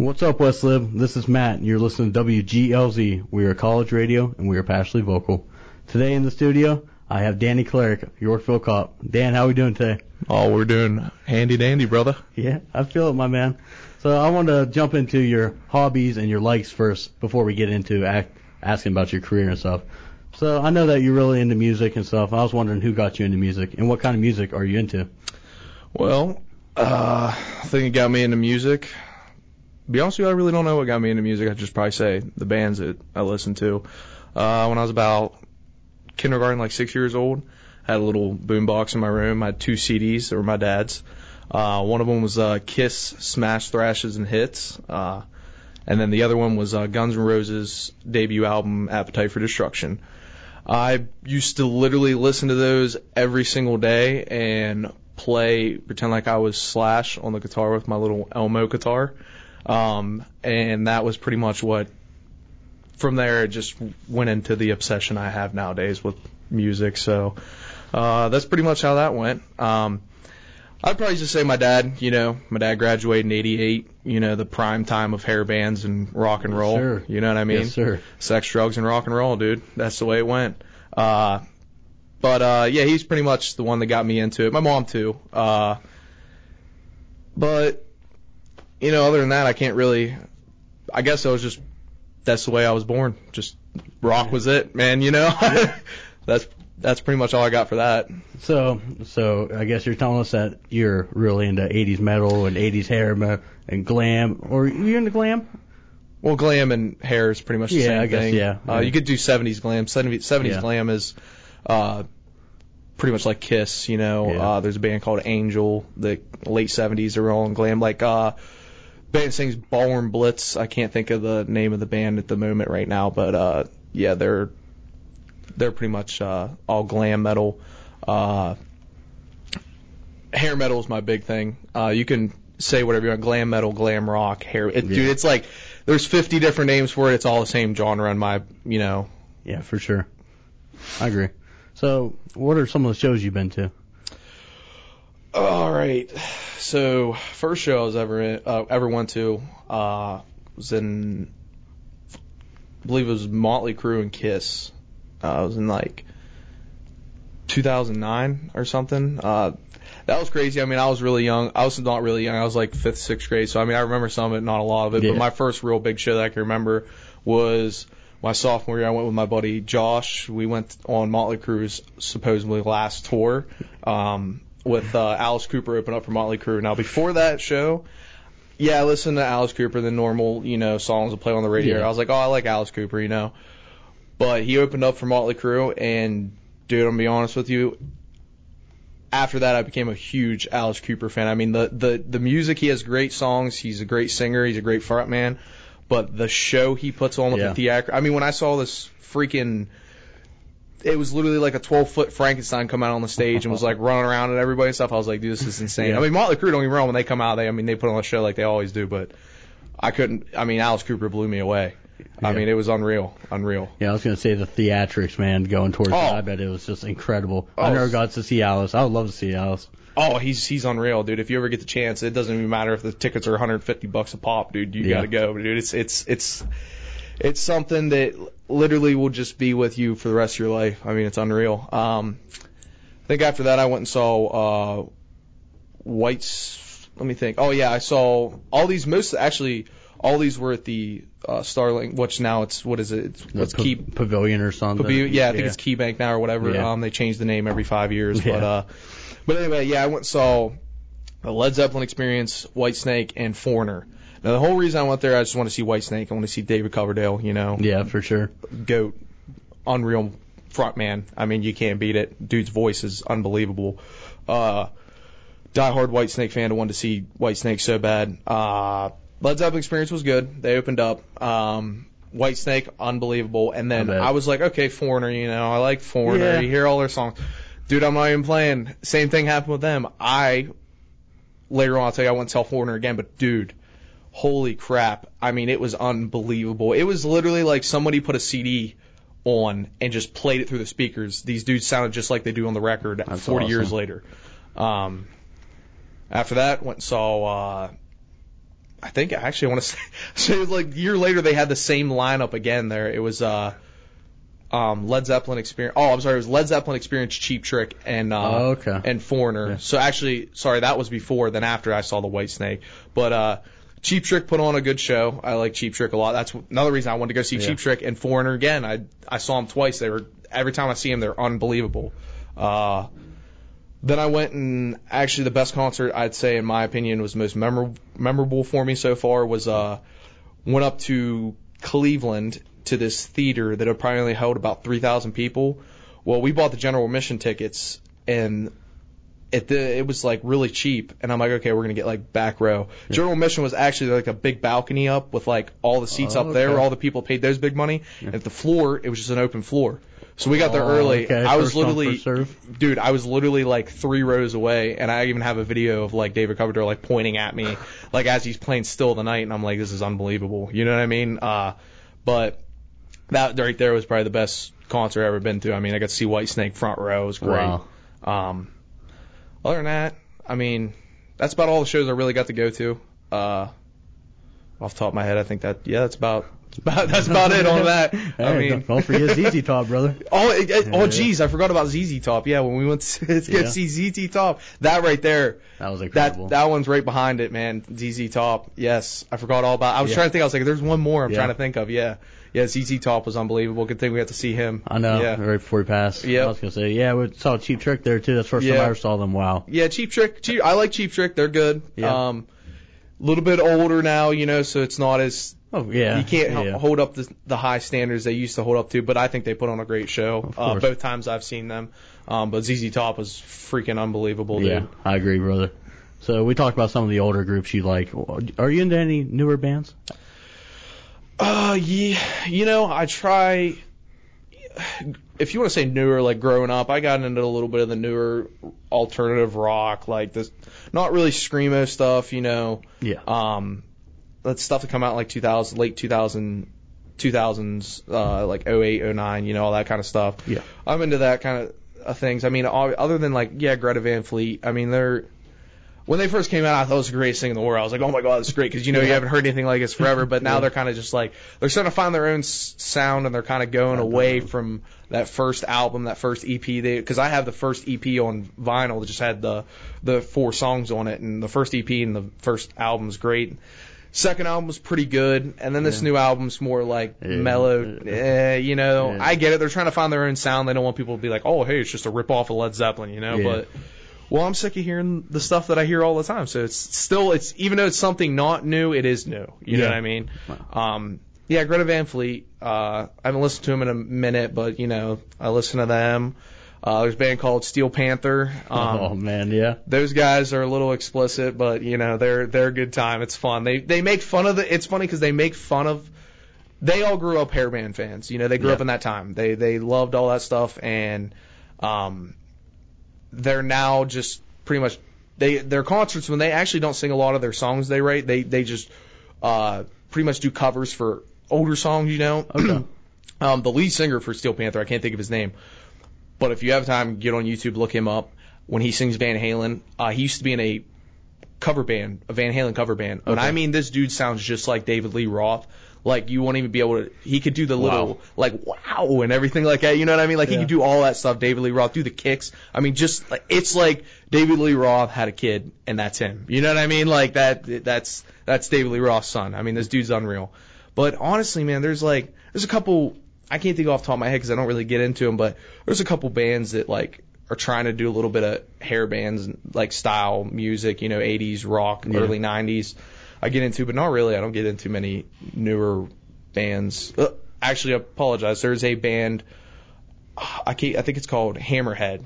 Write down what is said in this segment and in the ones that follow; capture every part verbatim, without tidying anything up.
What's up, West Lib? This is Matt, and you're listening to W G L Z. We are college radio, and we are passionately vocal. Today in the studio, I have Danny Cleric, Yorkville Cop. Dan, how are we doing today? Oh, we're doing handy dandy, brother. Yeah, I feel it, my man. So I want to jump into your hobbies and your likes first before we get into act, asking about your career and stuff. So I know that you're really into music and stuff. I was wondering who got you into music, and what kind of music are you into? Well, uh, I think it got me into music. To be honest with you, I really don't know what got me into music. I'd just probably say the bands that I listened to. Uh, when I was about kindergarten, like six years old, I had a little boombox in my room. I had two C Ds that were my dad's. Uh, one of them was uh, Kiss, Smash, Thrashes, and Hits. Uh, and then the other one was uh, Guns N' Roses' debut album, Appetite for Destruction. I used to literally listen to those every single day and play, pretend like I was Slash on the guitar with my little Elmo guitar. Um, and that was pretty much what, from there, it just went into the obsession I have nowadays with music. So, uh, that's pretty much how that went. Um, I'd probably just say my dad, you know, my dad graduated in eighty-eight, you know, the prime time of hair bands and rock and roll. Yes, sir. You know what I mean? Yes, sir. Sex, drugs, and rock and roll, dude. That's the way it went. Uh, but, uh, yeah, he's pretty much the one that got me into it. My mom, too. Uh, but, you know, other than that, I can't really, I guess I was just, that's the way I was born. Just rock was it, man, you know? that's, that's pretty much all I got for that. So, so I guess you're telling us that you're really into eighties metal and eighties hair metal and glam, or you into glam? Well, glam and hair is pretty much the yeah, same I guess, thing. Yeah, uh, yeah. You could do seventies glam. seventies Yeah. glam is uh, pretty much like Kiss, you know. Yeah. Uh, there's a band called Angel, the late seventies, are all in glam. Like, uh, band sings Ballroom Blitz. I can't think of the name of the band at the moment right now, but uh, yeah, they're they're pretty much uh, all glam metal. Uh, hair metal is my big thing. Uh, you can say whatever you want, glam metal, glam rock, hair. It, Yeah. Dude, it's like there's fifty different names for it. It's all the same genre in my, you know. Yeah, for sure. I agree. So, what are some of the shows you've been to? All right. So, first show I was ever in, uh, ever went to uh, was in, I believe it was Motley Crue and Kiss. Uh, it was in like two thousand nine or something. Uh, that was crazy. I mean, I was really young. I was not really young. I was like fifth, sixth grade. So, I mean, I remember some of it, not a lot of it. Yeah. But my first real big show that I can remember was my sophomore year. I went with my buddy Josh. We went on Motley Crue's supposedly last tour. Um, with uh, Alice Cooper open up for Motley Crue. Now, before that show, yeah, I listened to Alice Cooper, the normal, you know, songs that play on the radio. Yeah. I was like, oh, I like Alice Cooper, you know. But he opened up for Motley Crue, and, dude, I'm going to be honest with you, after that I became a huge Alice Cooper fan. I mean, the, the, the music, he has great songs. He's a great singer. He's a great frontman. But the show he puts on with Yeah. the theater, I mean, when I saw this freaking... It was literally like a twelve-foot Frankenstein come out on the stage and was like running around at everybody and stuff. I was like, dude, this is insane. Yeah. I mean, Motley Crue, don't get me wrong, when they come out, they, I mean, they put on a show like they always do, but I couldn't, I mean, Alice Cooper blew me away. I Yeah. mean, it was unreal, unreal. Yeah, I was going to say the theatrics, man, going towards Oh. that. I bet it was just incredible. Oh. I never got to see Alice. I would love to see Alice. Oh, he's he's unreal, dude. If you ever get the chance, it doesn't even matter if the tickets are one hundred fifty bucks a pop, dude. You Yeah. got to go, dude. It's it's it's it's something that literally will just be with you for the rest of your life. I mean, it's unreal. Um, I think after that, I went and saw uh, White's. Let me think. Oh yeah, I saw all these. Most actually, all these were at the uh, Starling, which now it's what is it? It's, The it's pa- Key Pavilion or something. Pavilion. Yeah, I think it's Key Bank now or whatever. Yeah. Um, they change the name every five years, Yeah. but uh, but anyway, yeah, I went and saw the Led Zeppelin Experience, Whitesnake, and Foreigner. Now, the whole reason I went there, I just want to see Whitesnake. I want to see David Coverdale, you know. Yeah, for sure. GOAT, unreal frontman. I mean, you can't beat it. Dude's voice is unbelievable. Uh, diehard Whitesnake fan. I wanted to see Whitesnake so bad. Uh, Led Zeppelin Experience was good. They opened up. Um, Whitesnake, unbelievable. And then I bet. I was like, okay, Foreigner, you know, I like Foreigner. Yeah. You hear all their songs. Dude, I'm not even playing. Same thing happened with them. I, later on, I'll tell you, I went and saw Foreigner again, but dude, holy crap. I mean, it was unbelievable. It was literally like somebody put a C D on and just played it through the speakers. These dudes sounded just like they do on the record That's forty awesome. years later. Um, after that, went and saw uh, I think actually I want to say, so it was like a year later they had the same lineup again there. It was uh, um, Led Zeppelin Experience. Oh, I'm sorry, it was Led Zeppelin Experience, Cheap Trick, and uh, oh, okay. and Foreigner. Yeah. So actually, sorry, that was before. Then after I saw the Whitesnake, but uh, Cheap Trick put on a good show. I like Cheap Trick a lot. That's another reason I wanted to go see Yeah. Cheap Trick and Foreigner again. I I saw them twice. They were every time I see them, they're unbelievable. Uh, Then I went and actually the best concert I'd say in my opinion was most memorable memorable for me so far was uh went up to Cleveland to this theater that apparently held about three thousand people. Well, we bought the general admission tickets and it the, it was like really cheap and I'm like, okay, we're gonna get like back row. Yeah. General admission was actually like a big balcony up with like all the seats oh, up there okay. where all the people paid those big money. Yeah. And at the floor, it was just an open floor. So we got there oh, early. Okay. I was First come, literally, first serve. dude, I was literally like three rows away, and I even have a video of like David Coverdale like pointing at me, like as he's playing Still of the Night, and I'm like, this is unbelievable. You know what I mean? Uh, but that right there was probably the best concert I've ever been to. I mean, I got to see Whitesnake front row. It was great. Wow. Um, other than that, I mean, that's about all the shows I really got to go to. Uh, off the top of my head, I think that yeah, that's about. About, that's about it on that. Hey, I mean, don't, don't forget Z Z Top, brother. Oh, it, it, Yeah, oh, yeah. geez, I forgot about Z Z Top. Yeah, when we went to, to go Yeah. see Z Z Top, that right there, That was incredible. that that one's right behind it, man. Z Z Top. Yes, I forgot all about. I was Yeah. trying to think. I was like, there's one more. I'm Yeah. trying to think of. Yeah, yeah. Z Z Top was unbelievable. Good thing we got to see him. I know. Yeah. Right before we passed. Yep. I was gonna say, yeah, we saw Cheap Trick there too. That's the first Yeah. time I ever saw them. Wow. Yeah, Cheap Trick. Cheap, I like Cheap Trick. They're good. Yeah. Um, a little bit older now, you know, so it's not as Oh yeah. you can't h- yeah. hold up the, the high standards they used to hold up to, but I think they put on a great show. Of Uh, course. both times I've seen them. Um, but Z Z Top was freaking unbelievable, dude. Yeah, I agree, brother. So we talked about some of the older groups you like. Are you into any newer bands? Uh, yeah, you know, I try. If you want to say newer, like growing up, I got into a little bit of the newer alternative rock, like this, not really screamo stuff, you know. Yeah. Um, that stuff that come out like two thousand, late two thousand, two thousands, uh, like oh eight, oh nine, you know, all that kind of stuff. Yeah. I'm into that kind of uh, things. I mean, all- other than like, yeah, Greta Van Fleet. I mean, they're. When they first came out, I thought it was the greatest thing in the world. I was like, oh my god, this is great, because you know you haven't heard anything like this forever. But now Yeah. they're kind of just like they're starting to find their own s- sound, and they're kind of going away from that first album, that first E P. They because I have the first E P on vinyl that just had the the four songs on it, and the first E P and the first album's great. Second album's pretty good, and then this Yeah. new album's more like Yeah. mellow. Eh, you know, Yeah. I get it. They're trying to find their own sound. They don't want people to be like, oh, hey, it's just a rip off of Led Zeppelin, you know. Yeah. But well, I'm sick of hearing the stuff that I hear all the time. So it's still, it's even though it's something not new, it is new. You know Yeah. what I mean? Um, yeah, Greta Van Fleet. Uh, I haven't listened to them in a minute, but you know, I listen to them. Uh, there's a band called Steel Panther. Um, oh man, yeah. Those guys are a little explicit, but you know, they're they're a good time. It's fun. They they make fun of the. It's funny because they make fun of. They all grew up hairband fans. You know, they grew Yeah. up in that time. They they loved all that stuff, and um, they're now just pretty much they their concerts when they actually don't sing a lot of their songs they write. They they just uh pretty much do covers for older songs. You know. Okay. um, the lead singer for Steel Panther, I can't think of his name. But if you have time, get on YouTube, look him up. When he sings Van Halen, uh, he used to be in a cover band, a Van Halen cover band. When Okay. I mean this dude sounds just like David Lee Roth. Like you won't even be able to. He could do the little Wow. like wow and everything like that. You know what I mean? Like he Yeah. could do all that stuff. David Lee Roth do the kicks. I mean, just like it's like David Lee Roth had a kid and that's him. You know what I mean? Like that. That's that's David Lee Roth's son. I mean, this dude's unreal. But honestly, man, there's like there's a couple. I can't think off the top of my head because I don't really get into them, but there's a couple bands that like are trying to do a little bit of hair bands and like style music, you know, eighties rock, Yeah. early nineties. I get into, but not really. I don't get into many newer bands. Uh, actually, I apologize. There's a band. I can't, I think it's called Hammerhead.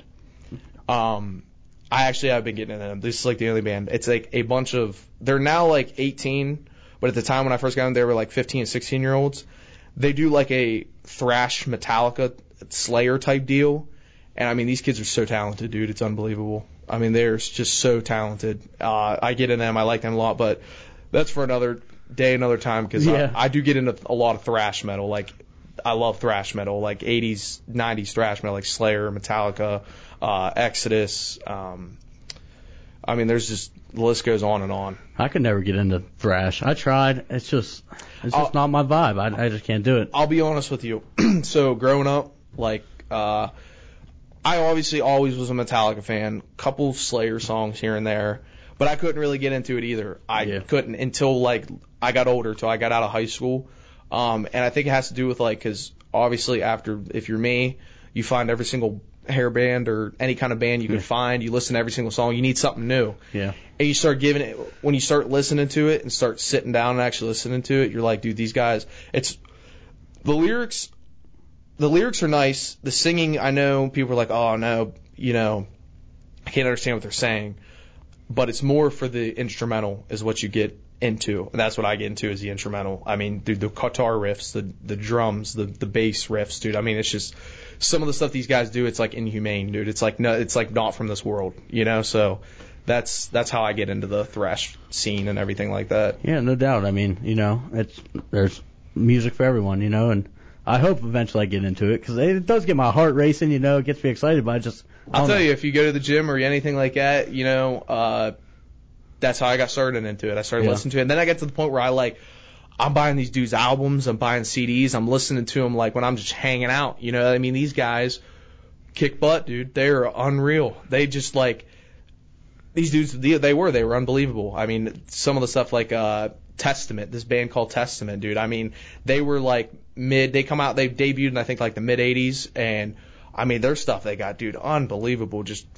Um, I actually have been getting into them. This is like the only band. It's like a bunch of. They're now like eighteen, but at the time when I first got them, they were like fifteen and sixteen year olds. They do like a thrash Metallica Slayer type deal. And I mean, these kids are so talented, dude. It's unbelievable. I mean, they're just so talented. Uh, I get in them. I like them a lot, but that's for another day, another time, because Yeah. I, I do get into a lot of thrash metal. Like, I love thrash metal, like eighties, nineties thrash metal, like Slayer, Metallica, uh, Exodus. Um, I mean, there's just the list goes on and on. I could never get into thrash. I tried. It's just, it's just I'll, not my vibe. I, I just can't do it. I'll be honest with you. So growing up, like, uh, I obviously always was a Metallica fan. Couple Slayer songs here and there, but I couldn't really get into it either. I Yeah. couldn't until like I got older, till I got out of high school. Um, and I think it has to do with like, because obviously after, if you're me, you find every single hair band or any kind of band you can Yeah. find. You listen to every single song. You need something new. Yeah. And you start giving it, when you start listening to it and start sitting down and actually listening to it, you're like, dude, these guys, it's, the lyrics, the lyrics are nice. The singing, I know people are like, oh no, you know, I can't understand what they're saying. But it's more for the instrumental is what you get into. And that's what I get into is the instrumental. I mean, dude, the guitar riffs, the the drums, the the bass riffs, dude. I mean, it's just some of the stuff these guys do. It's like inhumane, dude. It's like no, it's like not from this world, you know. So that's that's how I get into the thrash scene and everything like that. Yeah, no doubt. I mean, you know, it's there's music for everyone, you know, and I hope eventually I get into it because it does get my heart racing, you know, it gets me excited, but I just I I'll don't tell know. you, if you go to the gym or anything like that, you know, uh, that's how I got started into it. I started Yeah. listening to it, and then I get to the point where I like, I'm buying these dudes' albums, I'm buying C Ds, I'm listening to them like when I'm just hanging out. You know, I mean, these guys kick butt, dude. They're unreal. They just like these dudes. They, they were, they were unbelievable. I mean, some of the stuff like uh, Testament, this band called Testament, dude. I mean, they were like mid. They come out, they debuted in I think like the mid eighties, and I mean, their stuff they got, dude, unbelievable. Just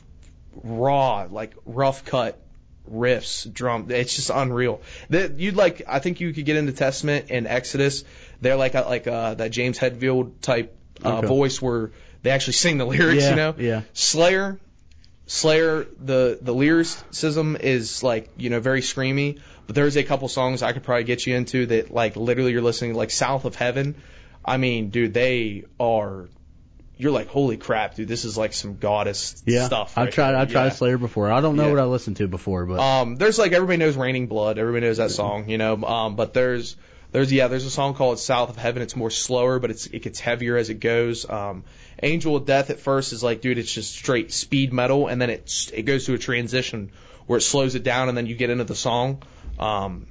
raw, like rough cut riffs, drum. It's just unreal. That you'd like. I think you could get into Testament and Exodus. They're like a, like uh, that James Hetfield type uh, Okay. voice where they actually sing the lyrics. Yeah, You know. yeah. Slayer, Slayer. The the lyricism is like you know very screamy. But there's a couple songs I could probably get you into that like literally you're listening like South of Heaven. I mean, dude, they are. You're like, holy crap, dude, this is like some goddess Yeah, stuff. I've right tried. here. I've tried Yeah. Slayer before. I don't know Yeah. what I listened to before, but Um, there's like everybody knows Raining Blood. Everybody knows that song, you know. Um, but there's there's yeah, there's a song called South of Heaven. It's more slower, but it's it gets heavier as it goes. Um, Angel of Death at first is like, dude, it's just straight speed metal, and then it it goes to a transition where it slows it down, and then you get into the song. Um,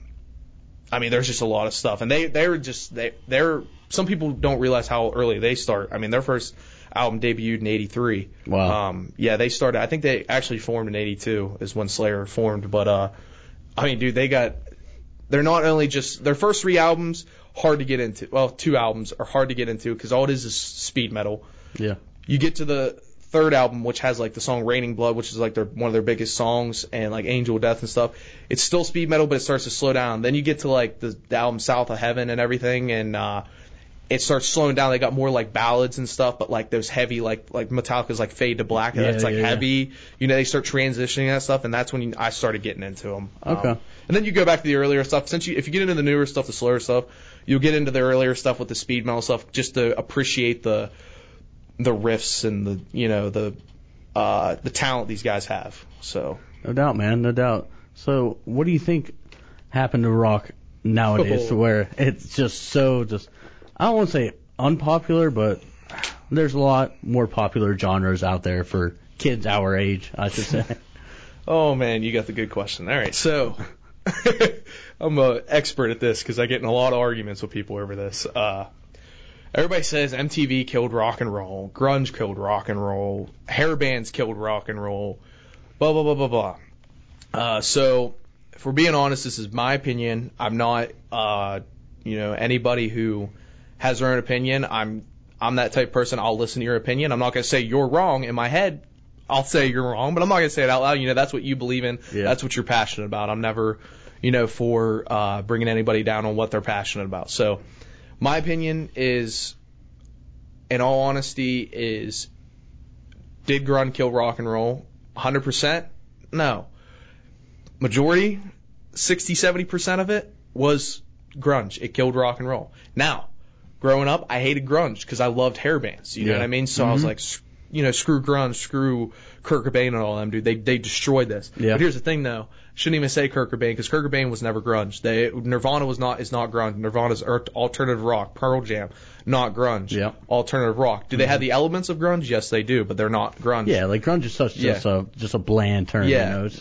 I mean, there's just a lot of stuff, and they they were just they they're some people don't realize how early they start. I mean, their first album debuted in eighty-three. Wow. Um, yeah, they started. I think they actually formed in eighty-two is when Slayer formed. But uh, I mean, dude, they got. They're not only just their first three albums hard to get into. Well, two albums are hard to get into because all it is is speed metal. yeah, You get to the third album, which has like the song Raining Blood, which is like their one of their biggest songs, and like Angel of Death and stuff. It's still speed metal, but it starts to slow down. Then you get to like the, the album South of Heaven and everything, and uh, it starts slowing down. They got more like ballads and stuff, but like those heavy, like like Metallica's like Fade to Black. Yeah, That's like yeah, yeah. heavy. You know, they start transitioning that stuff, and that's when you, I started getting into them. Okay. Um, and then you go back to the earlier stuff. Since you, if you get into the newer stuff, the slower stuff, you'll get into the earlier stuff with the speed metal stuff, just to appreciate the the riffs and the you know the uh, the talent these guys have. So no doubt, man, no doubt. So, what do you think happened to rock nowadays, Oh. to where it's just so just I don't want to say unpopular, but there's a lot more popular genres out there for kids our age, I should say. Oh man, you got the good question. All right, so I'm an expert at this because I get in a lot of arguments with people over this. Uh, everybody says M T V killed rock and roll, grunge killed rock and roll, hair bands killed rock and roll, blah blah blah blah blah. Uh, so if we're being honest, this is my opinion. I'm not, uh, you know, anybody who has their own opinion. I'm I'm that type of person. I'll listen to your opinion. I'm not going to say you're wrong in my head. I'll say you're wrong, but I'm not going to say it out loud. You know, that's what you believe in. Yeah. That's what you're passionate about. I'm never, you know, for uh, bringing anybody down on what they're passionate about. So my opinion is, in all honesty, is did grunge kill rock and roll? one hundred percent? No. Majority, sixty, seventy percent of it was grunge. It killed rock and roll. Now, growing up, I hated grunge because I loved hair bands. You know Yeah. what I mean? So I was like, s- you know, screw grunge, screw Kurt Cobain and all them, dude. They they destroyed this. Yeah. But here's the thing, though. Shouldn't even say Kurt Cobain because Kurt Cobain was never grunge. They Nirvana was not is not grunge. Nirvana's er- alternative rock. Pearl Jam, not grunge. Yeah. Alternative rock. Do they have the elements of grunge? Yes, they do, but they're not grunge. Yeah, like grunge is such just Yeah. a just a bland term, Yeah. you know. It's just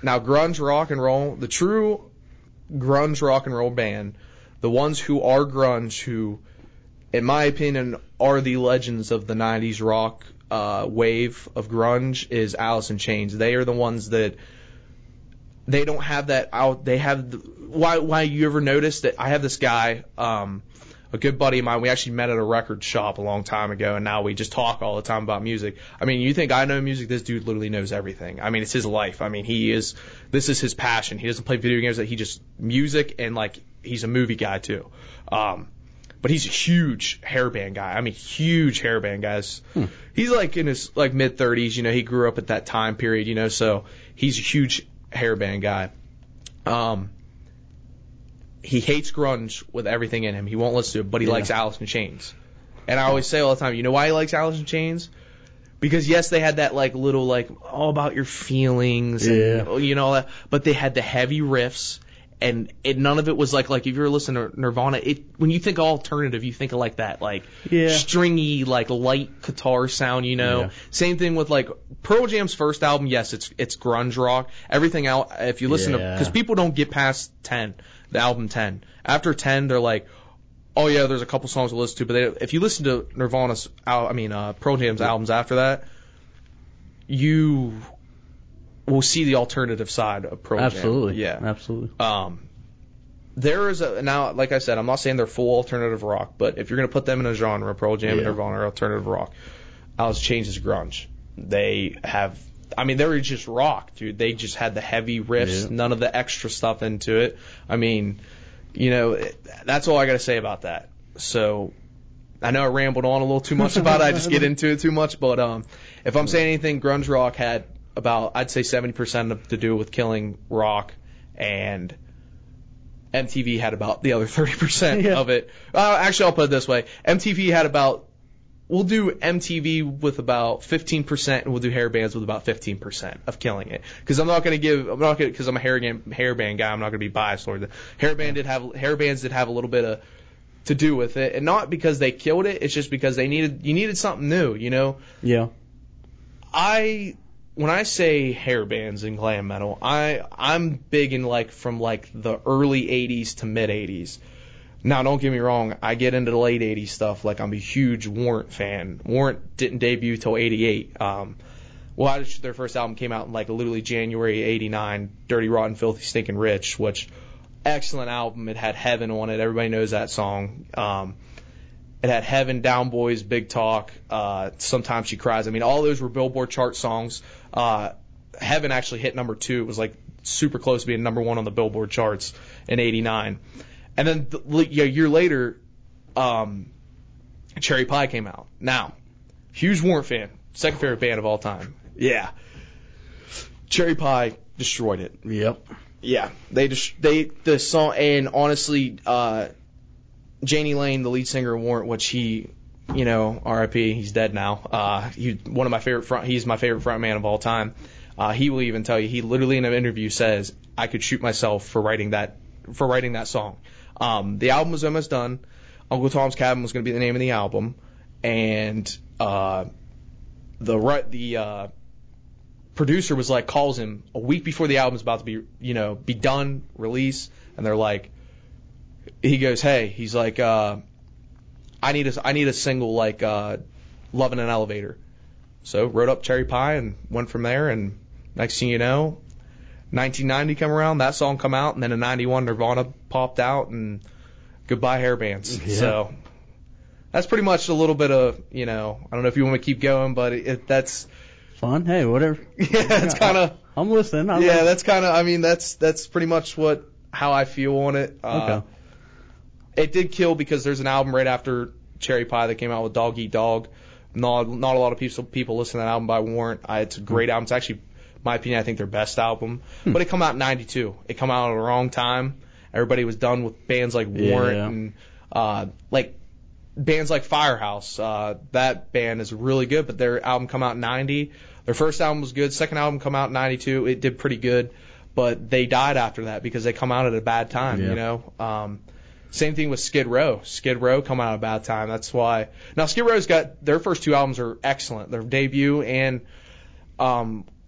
now grunge rock and roll, the true grunge rock and roll band, the ones who are grunge, who, in my opinion, are the legends of the nineties rock uh, wave of grunge, is Alice in Chains. They are the ones that they don't have that out. They have the, why? Why you ever notice that I have this guy, um, a good buddy of mine. We actually met at a record shop a long time ago, and now we just talk all the time about music. I mean, you think I know music? This dude literally knows everything. I mean, it's his life. I mean, he is. This is his passion. He doesn't play video games. That he just music, and like he's a movie guy too. Um, But he's a huge hairband guy. I mean, huge hairband guys. Hmm. He's like in his like mid thirties. You know, he grew up at that time period. You know, so he's a huge hairband guy. Um, he hates grunge with everything in him. He won't listen to it, but he yeah. likes Alice in Chains. And I always say all the time, you know why he likes Alice in Chains? Because yes, they had that like little like all about your feelings, and, yeah. you know, but they had the heavy riffs. And it, none of it was like, like if you're listening to Nirvana, it, when you think of alternative, you think of like that, like yeah. stringy, like light guitar sound, you know. Yeah. Same thing with like Pearl Jam's first album. Yes, it's it's grunge rock. Everything out, if you listen yeah. to, because people don't get past ten, the album ten. After ten, they're like, oh yeah, there's a couple songs to listen to, but they, if you listen to Nirvana's, I mean uh, Pearl Jam's yeah. albums after that, you we'll see the alternative side of Pearl Jam. Absolutely. Yeah. Absolutely. Um, there is a, now, like I said, I'm not saying they're full alternative rock, but if you're going to put them in a genre, Pearl Jam yeah. and Nirvana are alternative rock, Alice in Chains is grunge. They have, I mean, they were just rock, dude. They just had the heavy riffs, yeah. none of the extra stuff into it. I mean, you know, it, that's all I got to say about that. So, I know I rambled on a little too much about it. I just get into it too much, but um, if I'm saying anything, grunge rock had about, I'd say seventy percent to do with killing rock, and M T V had about the other thirty percent yeah. of it. Uh, actually, I'll put it this way. M T V had about, we'll do M T V with about fifteen percent, and we'll do hair bands with about fifteen percent of killing it. Because I'm not going to give, I'm not going to, because I'm a hair, hair band guy, I'm not going to be biased toward it. Hair band did have, hair bands did have a little bit of to do with it, and not because they killed it, it's just because they needed, you needed something new, you know? Yeah. I, when I say hair bands and glam metal, I I'm big in like from like the early eighties to mid eighties. Now, don't get me wrong, I get into the late eighties stuff. Like I'm a huge Warrant fan. Warrant didn't debut till eighty-eight. Um, well, their first album came out in like literally January eighty-nine. Dirty, Rotten, Filthy, Stinking Rich, which excellent album. It had Heaven on it. Everybody knows that song. Um, It had Heaven, Down Boys, Big Talk, uh, Sometimes She Cries. I mean, all those were Billboard chart songs. Uh, Heaven actually hit number two. It was like super close to being number one on the Billboard charts in eighty-nine. And then the, yeah, a year later, um, Cherry Pie came out. Now, huge Warrant fan. Second favorite band of all time. Yeah. Cherry Pie destroyed it. Yep. Yeah. They just, they, the song, and honestly, uh, Janie Lane, the lead singer of Warrant, which he, you know, R I P, he's dead now. Uh, he, one of my favorite front, he's my favorite front man of all time. Uh, he will even tell you, he literally in an interview says, I could shoot myself for writing that, for writing that song. Um, the album was almost done. Uncle Tom's Cabin was going to be the name of the album, and uh, the the uh, producer was like, calls him a week before the album's about to be, you know, be done, release, and they're like, he goes, hey, he's like, uh, I need a, I need a single like uh, Love in an Elevator. So wrote up Cherry Pie and went from there, and next thing you know, nineteen ninety come around, that song come out, and then in ninety-one Nirvana popped out, and goodbye hair bands. Yeah. So that's pretty much a little bit of, you know, I don't know if you want to keep going, but it, it, that's fun. Hey, whatever. Yeah, that's kind of. I'm listening. I'm yeah, listening. that's kind of. I mean, that's that's pretty much what how I feel on it. Uh, okay. It did kill because there's an album right after Cherry Pie that came out with Dog Eat Dog. Not not a lot of people people listen to that album by Warrant. I, it's a great album. It's actually, in my opinion, I think their best album. Hmm. But it come out in ninety-two. It come out at the wrong time. Everybody was done with bands like Warrant yeah. and uh, like bands like Firehouse. Uh, that band is really good, but their album come out in ninety. Their first album was good. Second album come out in ninety-two. It did pretty good, but they died after that because they come out at a bad time. Yeah. You know. Um, Same thing with Skid Row. Skid Row come out at a bad time. That's why. Now, Skid Row's got, their first two albums are excellent. Their debut and um,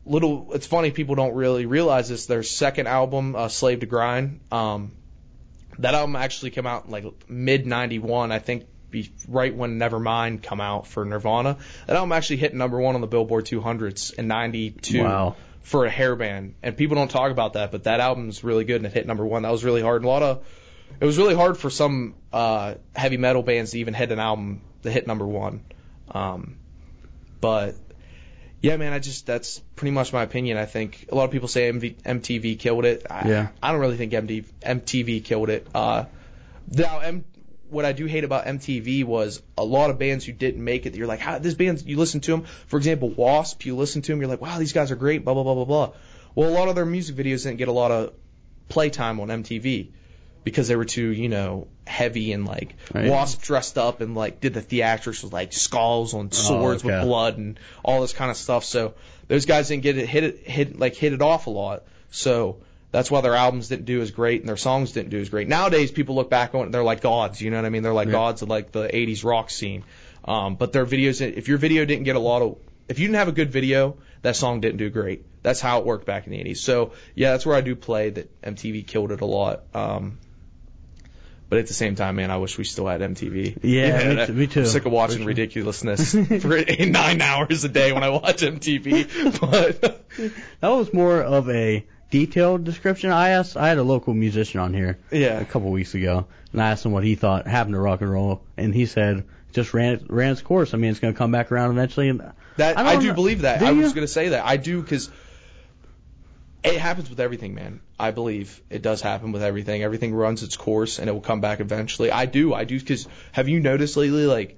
little, it's funny, people don't really realize this. Their second album, uh, Slave to Grind, um, that album actually came out in like mid ninety-one, I think, be right when Nevermind come out for Nirvana. That album actually hit number one on the Billboard two hundreds in ninety-two. Wow. For a hair band. And people don't talk about that, but that album's really good and it hit number one. That was really hard. And a lot of, it was really hard for some uh, heavy metal bands to even hit an album that hit number one. Um, but yeah, man, I just, that's pretty much my opinion. I think a lot of people say M V, M T V killed it. I, yeah. I don't really think M T V killed it. Uh, now, M, what I do hate about M T V was a lot of bands who didn't make it. You're like, how this band, you listen to them. For example, Wasp, you listen to them, you're like, wow, these guys are great, blah, blah, blah, blah, blah. Well, a lot of their music videos didn't get a lot of playtime on M T V because they were too, you know, heavy and like right. Wasp dressed up and like did the theatrics with like skulls on swords oh, okay. with blood and all this kind of stuff. So those guys didn't get it hit it hit like hit it off a lot. So that's why their albums didn't do as great and their songs didn't do as great. Nowadays, people look back on it and they're like gods, you know what I mean? They're like yeah. gods of like the eighties rock scene. Um, but their videos, if your video didn't get a lot of, if you didn't have a good video, that song didn't do great. That's how it worked back in the eighties. So yeah, that's where I do play that M T V killed it a lot. Um, but at the same time, man, I wish we still had M T V. Yeah, yeah me, too, me too. I'm sick of watching sure. ridiculousness for nine hours a day when I watch M T V. But that was more of a detailed description. I asked, I had a local musician on here yeah. a couple weeks ago, and I asked him what he thought happened to rock and roll, and he said just ran ran its course. I mean, it's going to come back around eventually. And that I, I do know. believe that. Do I you? was going to say that. I do because it happens with everything, man. I believe it does happen with everything. Everything runs its course, and it will come back eventually. I do. I do because have you noticed lately, like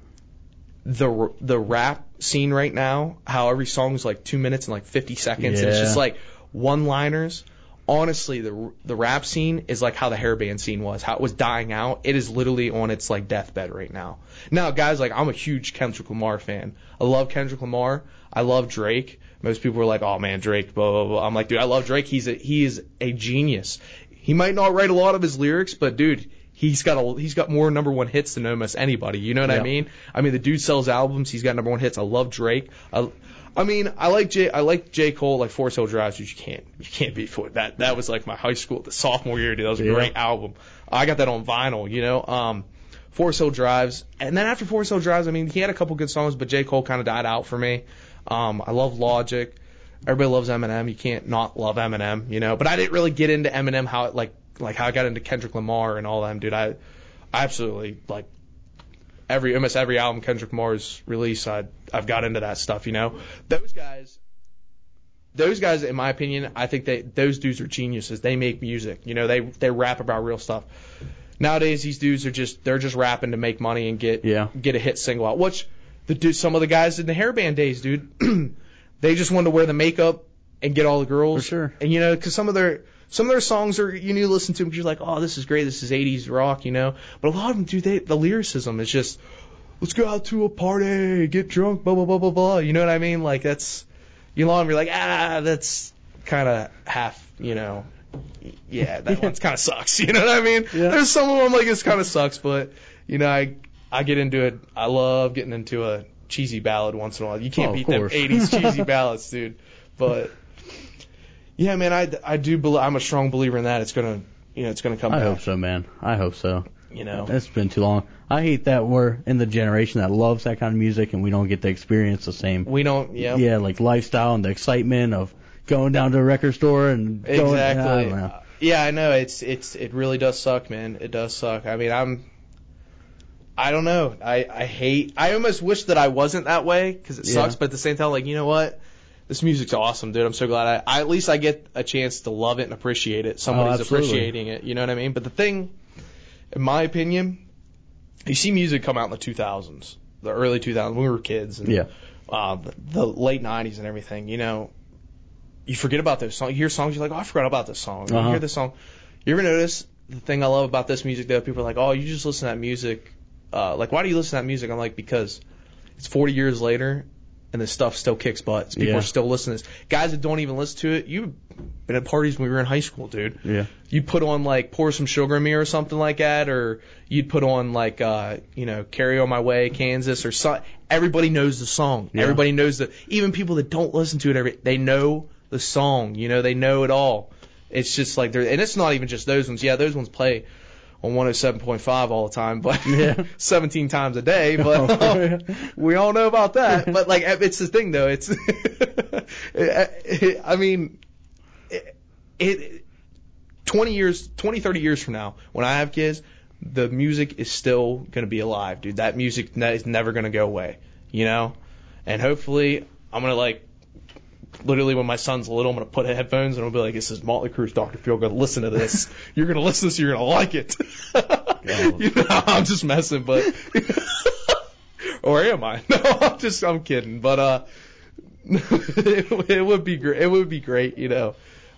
the the rap scene right now? How every song is like two minutes and like fifty seconds, yeah. and it's just like one-liners. Honestly, the the rap scene is like how the hair band scene was, how it was dying out. It is literally on its like deathbed right now. Now, guys, like I'm a huge Kendrick Lamar fan. I love Kendrick Lamar. I love Drake. Most people are like, "Oh man, Drake." Blah blah blah. I'm like, dude, I love Drake. He's a he is a genius. He might not write a lot of his lyrics, but dude, he's got a he's got more number one hits than almost anybody. You know what yeah. I mean? I mean, the dude sells albums. He's got number one hits. I love Drake. I, I mean, I like J. I like J. Cole, like Forest Hill Drive. You can't, you can't beat for that. That was like my high school, the sophomore year, dude. That was a yeah. great album. I got that on vinyl, you know. Um, Forest Hill Drives, and then after Forest Hill Drives, I mean, he had a couple good songs, but J. Cole kind of died out for me. Um, I love Logic. Everybody loves Eminem. You can't not love Eminem, you know. But I didn't really get into Eminem how it like like how I got into Kendrick Lamar and all them, dude. I, I absolutely like. Every almost every album Kendrick Lamar's released, I I've got into that stuff, you know. Those guys, those guys, in my opinion, I think they those dudes are geniuses. They make music, you know. They they rap about real stuff. Nowadays, these dudes are just they're just rapping to make money and get yeah. get a hit single out. Which the dude, some of the guys in the hairband days, dude, they just wanted to wear the makeup and get all the girls. For sure. And you know, because some of their Some of their songs are, you need to listen to them because you're like, oh, this is great, this is eighties rock, you know. But a lot of them, dude, they, the lyricism is just, let's go out to a party, get drunk, blah, blah, blah, blah, blah. You know what I mean? Like, that's, you know, you're like, ah, that's kind of half, you know, yeah, that one kind of sucks. You know what I mean? Yeah. There's some of them, like, it kind of sucks, but, you know, I I get into it. I love getting into a cheesy ballad once in a while. You can't oh, beat them eighties cheesy ballads, dude. But yeah, man, I, I do believe, I'm a strong believer in that. It's gonna, you know, it's gonna come I back. hope so, man. I hope so. You know, it's been too long. I hate that we're in the generation that loves that kind of music and we don't get to experience the same. We don't, yeah. Yeah, like lifestyle and the excitement of going down to a record store and going, exactly. I don't know. Yeah, I know. It's it's it really does suck, man. It does suck. I mean, I'm. I don't know. I I hate. I almost wish that I wasn't that way because it sucks. Yeah. But at the same time, like, you know what? This music's awesome, dude. I'm so glad I, I at least I get a chance to love it and appreciate it. Somebody's Oh, absolutely. appreciating it. You know what I mean? But the thing, in my opinion, you see music come out in the two thousands, the early two thousands, when we were kids, and Yeah. uh, the, the late nineties and everything. You know, you forget about those songs. You hear songs, you're like, oh, I forgot about this song. You Uh-huh. hear this song. You ever notice the thing I love about this music, though? People are like, oh, you just listen to that music. Uh, like, why do you listen to that music? I'm like, because it's forty years later, and this stuff still kicks butt. People Yeah. are still listening to this. Guys that don't even listen to it, you've been at parties when we were in high school, dude. Yeah. You put on like Pour Some Sugar on Me or something like that, or you'd put on like uh, you know, Carry On My Way, Kansas, or so. Everybody knows the song. Yeah. Everybody knows the. Even people that don't listen to it, every they know the song. You know, they know it all. It's just like they're, and it's not even just those ones. Yeah, those ones play on one oh seven point five all the time, but Yeah. seventeen times a day. But uh, we all know about that. But like, it's the thing though. It's, I mean, it, it twenty years, twenty, thirty years from now, when I have kids, the music is still going to be alive, dude. That music ne- is never going to go away, you know? And hopefully I'm going to like, literally when my son's little, I'm going to put headphones and I'll be like, this is Motley Crue's Doctor Feelgood. Go listen to this. You're going to listen to this, you're going to like it. You know, I'm just messing, but, or am I? No, I'm just, I'm kidding. But, uh, it, it would be great. It would be great, you know.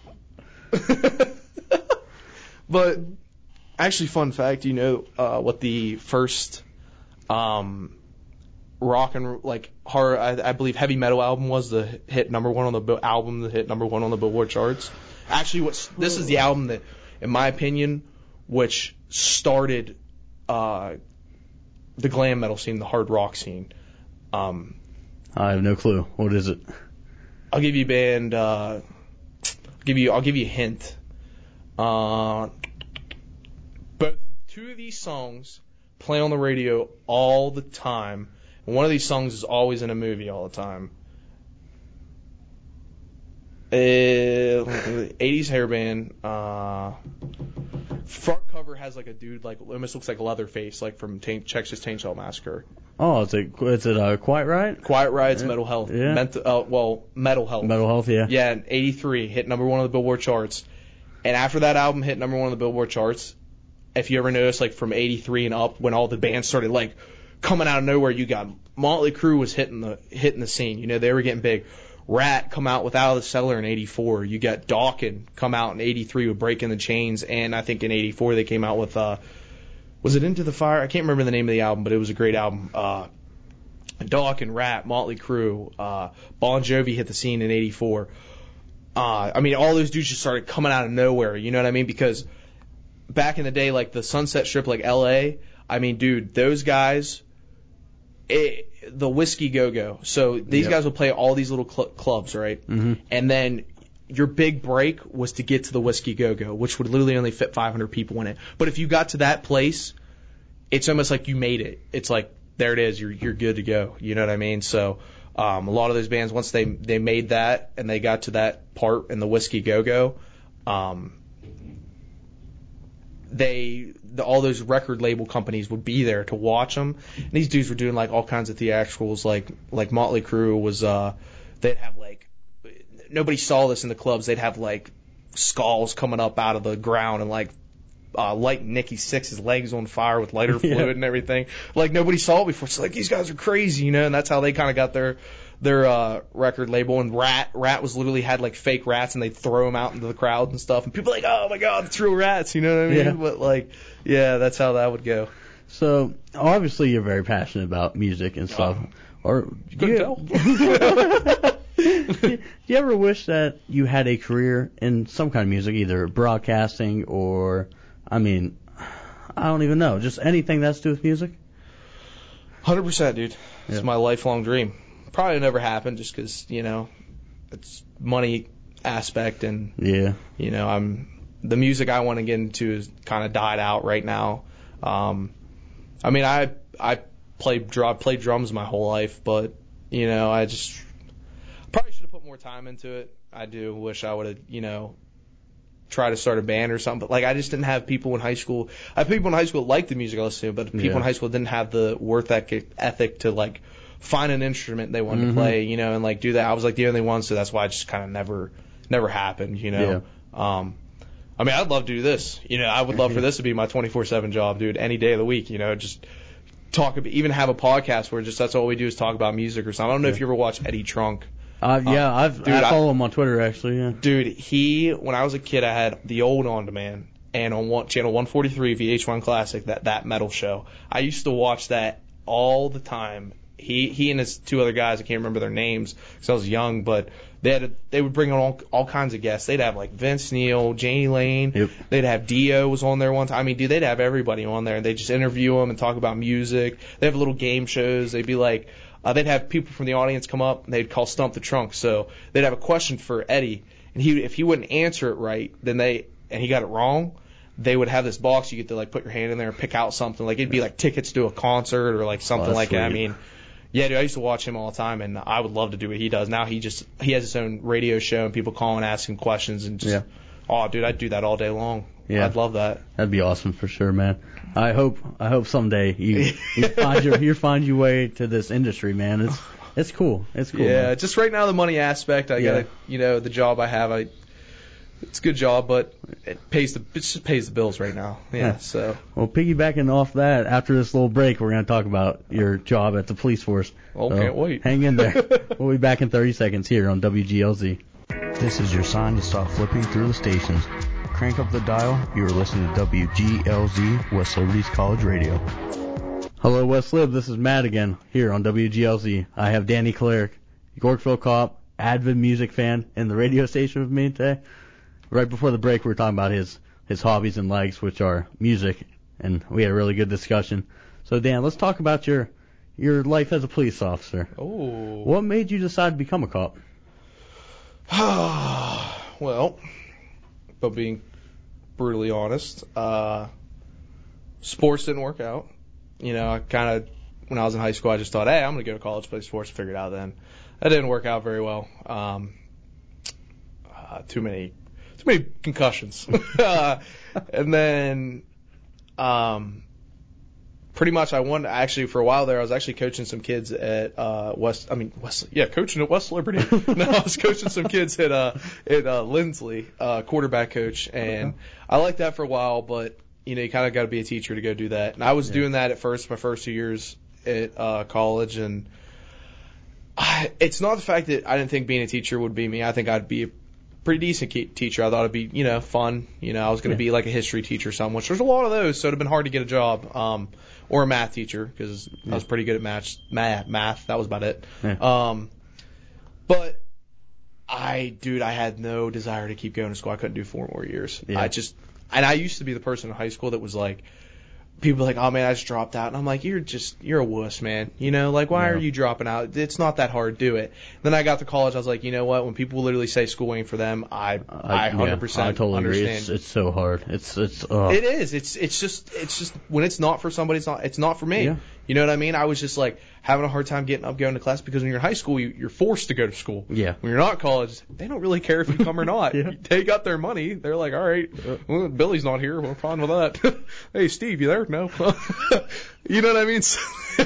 But actually, fun fact, you know uh, what the first um, rock and like horror, I, I believe, heavy metal album was? The hit number one on the Bill- album that hit number one on the Billboard charts. Actually, what's this is the album that, in my opinion, which started uh, the glam metal scene, the hard rock scene. Um, I have no clue. What is it? I'll give you a band. Uh, I'll give you. I'll give you a hint. Uh, both two of these songs play on the radio all the time, and one of these songs is always in a movie all the time. Uh, eighties hair band. Uh, front cover has like a dude like almost looks like Leatherface, like from Taint, Texas Chainsaw Massacre. Oh, is it, is it uh, Quiet Riot? Quiet Riot's Yeah. Mental Health. Yeah. Mental, uh, well, Metal Health. Metal Health, yeah. Yeah, in eighty-three, hit number one on the Billboard charts. And after that album hit number one on the Billboard charts, if you ever notice, like from eighty-three and up, when all the bands started like coming out of nowhere, you got Motley Crue was hitting the hitting the scene. You know, they were getting big. Rat come out with Out of the Cellar in eighty-four. You got Dawkins come out in eighty-three with Breaking the Chains, and I think in eighty-four they came out with uh, was it Into the Fire? I can't remember the name of the album, but it was a great album. Uh, Dawkins, Rat, Motley Crue, uh, Bon Jovi hit the scene in eighty-four. Uh, I mean, all those dudes just started coming out of nowhere, you know what I mean? Because back in the day, like the Sunset Strip, like L A, I mean, dude, those guys, it, the Whiskey Go-Go. So these Yep. guys would play all these little cl- clubs, right? Mm-hmm. And then your big break was to get to the Whiskey Go-Go, which would literally only fit five hundred people in it. But if you got to that place, it's almost like you made it. It's like, there it is, you're you're good to go. You know what I mean? So um, a lot of those bands, once they they made that and they got to that part in the Whiskey Go-Go, um, they the, all those record label companies would be there to watch them. And these dudes were doing like all kinds of theatricals, like like Motley Crue was. Uh, they'd have like nobody saw this in the clubs. They'd have like skulls coming up out of the ground and like. Uh, lighting Nikki Sixx's legs on fire with lighter fluid Yeah. and everything. Like nobody saw it before. It's like these guys are crazy, you know. And that's how they kind of got their their uh, record label. And Rat Rat was literally had like fake rats, and they'd throw them out into the crowd and stuff. And people were like, oh my god, it's real rats, you know what I mean? Yeah. But like, yeah, that's how that would go. So obviously you're very passionate about music and stuff. Uh, or do couldn't tell. you, do you ever wish that you had a career in some kind of music, either broadcasting or, I mean, I don't even know, just anything that's to do with music? one hundred percent, dude. It's Yeah. my lifelong dream. Probably never happened just because, you know, it's money aspect and, Yeah. you know, I'm the music I want to get into is kind of died out right now. Um, I mean, I I played drum played drums my whole life, but you know, I just probably should have put more time into it. I do wish I would have, you know, tried to start a band or something. But like, I just didn't have people in high school. I have people in high school that liked the music I listened to, but people Yeah. in high school didn't have the work ethic ethic to like find an instrument they wanted Mhm. to play, you know, and like do that. I was like the only one, so that's why it just kind of never never happened, you know. Um, I mean, I'd love to do this. You know, I would love for this to be my twenty-four seven job, dude, any day of the week, you know, just talk about, even have a podcast where just that's all we do is talk about music or something. I don't know if you ever watch Eddie Trunk. Uh, yeah, I've dude, I I- follow him on Twitter actually. Yeah. Dude, he, when I was a kid, I had the old On Demand, and on one, channel one forty-three, V H one Classic, that, that metal show. I used to watch that all the time, he he and his two other guys, I can't remember their names because I was young, but they had a, they would bring on all, all kinds of guests. They'd have like Vince Neil, Janie Lane. Yep. They'd have Dio was on there one time. I mean, dude, they'd have everybody on there, and they'd just interview them and talk about music. They'd have little game shows. They'd be like, uh, they'd have people from the audience come up, and they'd call Stump the Trunk. So they'd have a question for Eddie, and he if he wouldn't answer it right, then they and he got it wrong, they would have this box you get to like put your hand in there and pick out something. Like it'd be like tickets to a concert or like something Oh, like that. I sweet. mean, yeah, dude, I used to watch him all the time, and I would love to do what he does. Now he just he has his own radio show, and people call and ask him questions, and just Yeah. oh, dude, I'd do that all day long. Yeah. I'd love that. That'd be awesome for sure, man. I hope I hope someday you, you find your you find your way to this industry, man. It's it's cool. It's cool. Yeah, man. just right now the money aspect, I Yeah. gotta, you know, the job I have, I it's a good job, but it pays the it just pays the bills right now. Yeah, Yeah. so Well, piggybacking off that, after this little break, we're going to talk about your job at the police force. oh, So can't wait. Hang in there. We'll be back in thirty seconds here on W G L Z. This is your sign to stop flipping through the stations. Crank up the dial. You are listening to W G L Z, West Liberty's College Radio. Hello, West Lib. This is Matt again here on W G L Z. I have Danny Cleric, Yorkville cop, avid music fan, in the radio station with me today. Right before the break, we were talking about his, his hobbies and likes, which are music, and we had a really good discussion. So, Dan, let's talk about your your life as a police officer. Oh. What made you decide to become a cop? Well, but being brutally honest, uh, sports didn't work out. You know, I kind of, when I was in high school, I just thought, hey, I'm going to go to college, play sports, figure it out then. That didn't work out very well. Um, uh, too many, too many concussions. uh, and then, um, pretty much I won, actually for a while there, I was actually coaching some kids at, uh, West, I mean, West, yeah, coaching at West Liberty. No, I was coaching some kids at, uh, at, uh, Lindsley, uh, quarterback coach. And Okay. I liked that for a while, but, you know, you kind of got to be a teacher to go do that. And I was Yeah. doing that at first, my first two years at, uh, college. And I, it's not the fact that I didn't think being a teacher would be me. I think I'd be a pretty decent ke- teacher. I thought it'd be, you know, fun. You know, I was going to Yeah. be like a history teacher or something, which there's a lot of those, so it'd have been hard to get a job. Um, or a math teacher, because I was pretty good at math, math, math. That was about it. Yeah. Um, but I, dude, I had no desire to keep going to school. I couldn't do four more years. Yeah. I just, and I used to be the person in high school that was like, people were like, oh man, I just dropped out. And I'm like, you're just, you're a wuss, man. You know, like, why Yeah. are you dropping out? It's not that hard. Do it. Then I got to college. I was like, you know what? When people literally say school ain't for them, I, I, one hundred percent yeah, I totally understand. agree. It's, it's so hard. It's it's. Uh, It is. It's it's just it's just when it's not for somebody, it's not it's not for me. Yeah. You know what I mean? I was just like having a hard time getting up, going to class, because when you're in high school, you, you're forced to go to school. Yeah. When you're not in college, they don't really care if you come or not. Yeah. They got their money. They're like, all right, well, Billy's not here. We're fine with that. Hey, Steve, you there? No. You know what I mean? So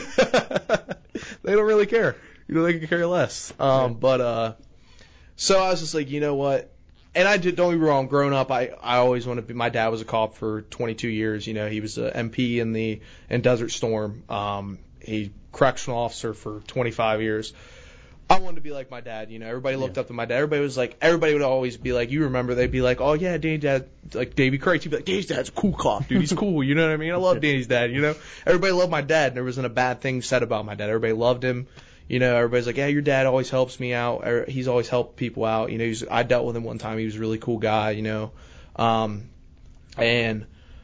they don't really care. You know, they can care less. Um, Yeah. But uh, so I was just like, you know what? And I did, don't get me wrong, growing up, I, I always wanted to be, my dad was a cop for twenty-two years. You know, he was a M P in the, in Desert Storm. Um, he correctional officer for twenty-five years. I wanted to be like my dad, you know, everybody looked Yeah. up to my dad. Everybody was like, everybody would always be like, you remember, they'd be like, oh yeah, Danny's dad, like Davy Craig, he'd be like, Danny's dad's a cool cop, dude, he's cool, you know what I mean? I love Danny's dad, you know? Everybody loved my dad, and there wasn't a bad thing said about my dad. Everybody loved him. You know, everybody's like, yeah, your dad always helps me out. Or he's always helped people out. You know, he's, I dealt with him one time. He was a really cool guy, you know. Um, and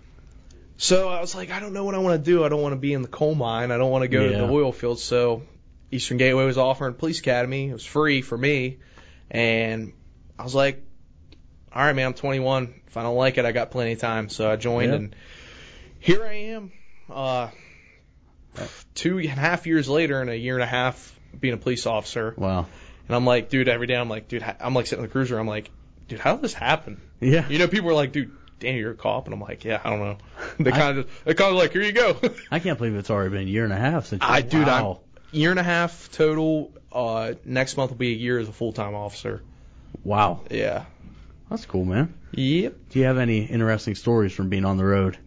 so I was like, I don't know what I want to do. I don't want to be in the coal mine. I don't want to go Yeah. to the oil field. So Eastern Gateway was offering police academy. It was free for me. And I was like, all right, man, I'm twenty-one. If I don't like it, I got plenty of time. So I joined, Yeah. and here I am. Uh, two and a half years later, and a year and a half being a police officer. Wow. And I'm like, dude, every day I'm like, dude, I'm like sitting in the cruiser. I'm like, dude, how did this happen? Yeah. You know, people are like, dude, Danny, you're a cop. And I'm like, yeah, I don't know. They I- kind of, they kind of like, here you go. I can't believe it's already been a year and a half since. I, you, dude, wow. I'm year and a half total. Uh, next month will be a year as a full-time officer. Wow. Yeah. That's cool, man. Yep. Do you have any interesting stories from being on the road?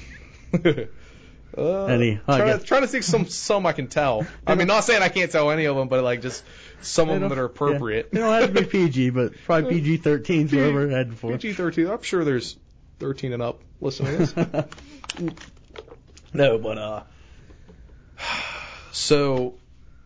Uh, Any- I trying, guess- to, trying to think some some I can tell. I mean, not saying I can't tell any of them, but like just some of them that are appropriate. Yeah. They don't have to be P G, but probably P G thirteen is what we're heading for. P G thirteen. I'm sure there's thirteen and up listening to this. No, but uh, so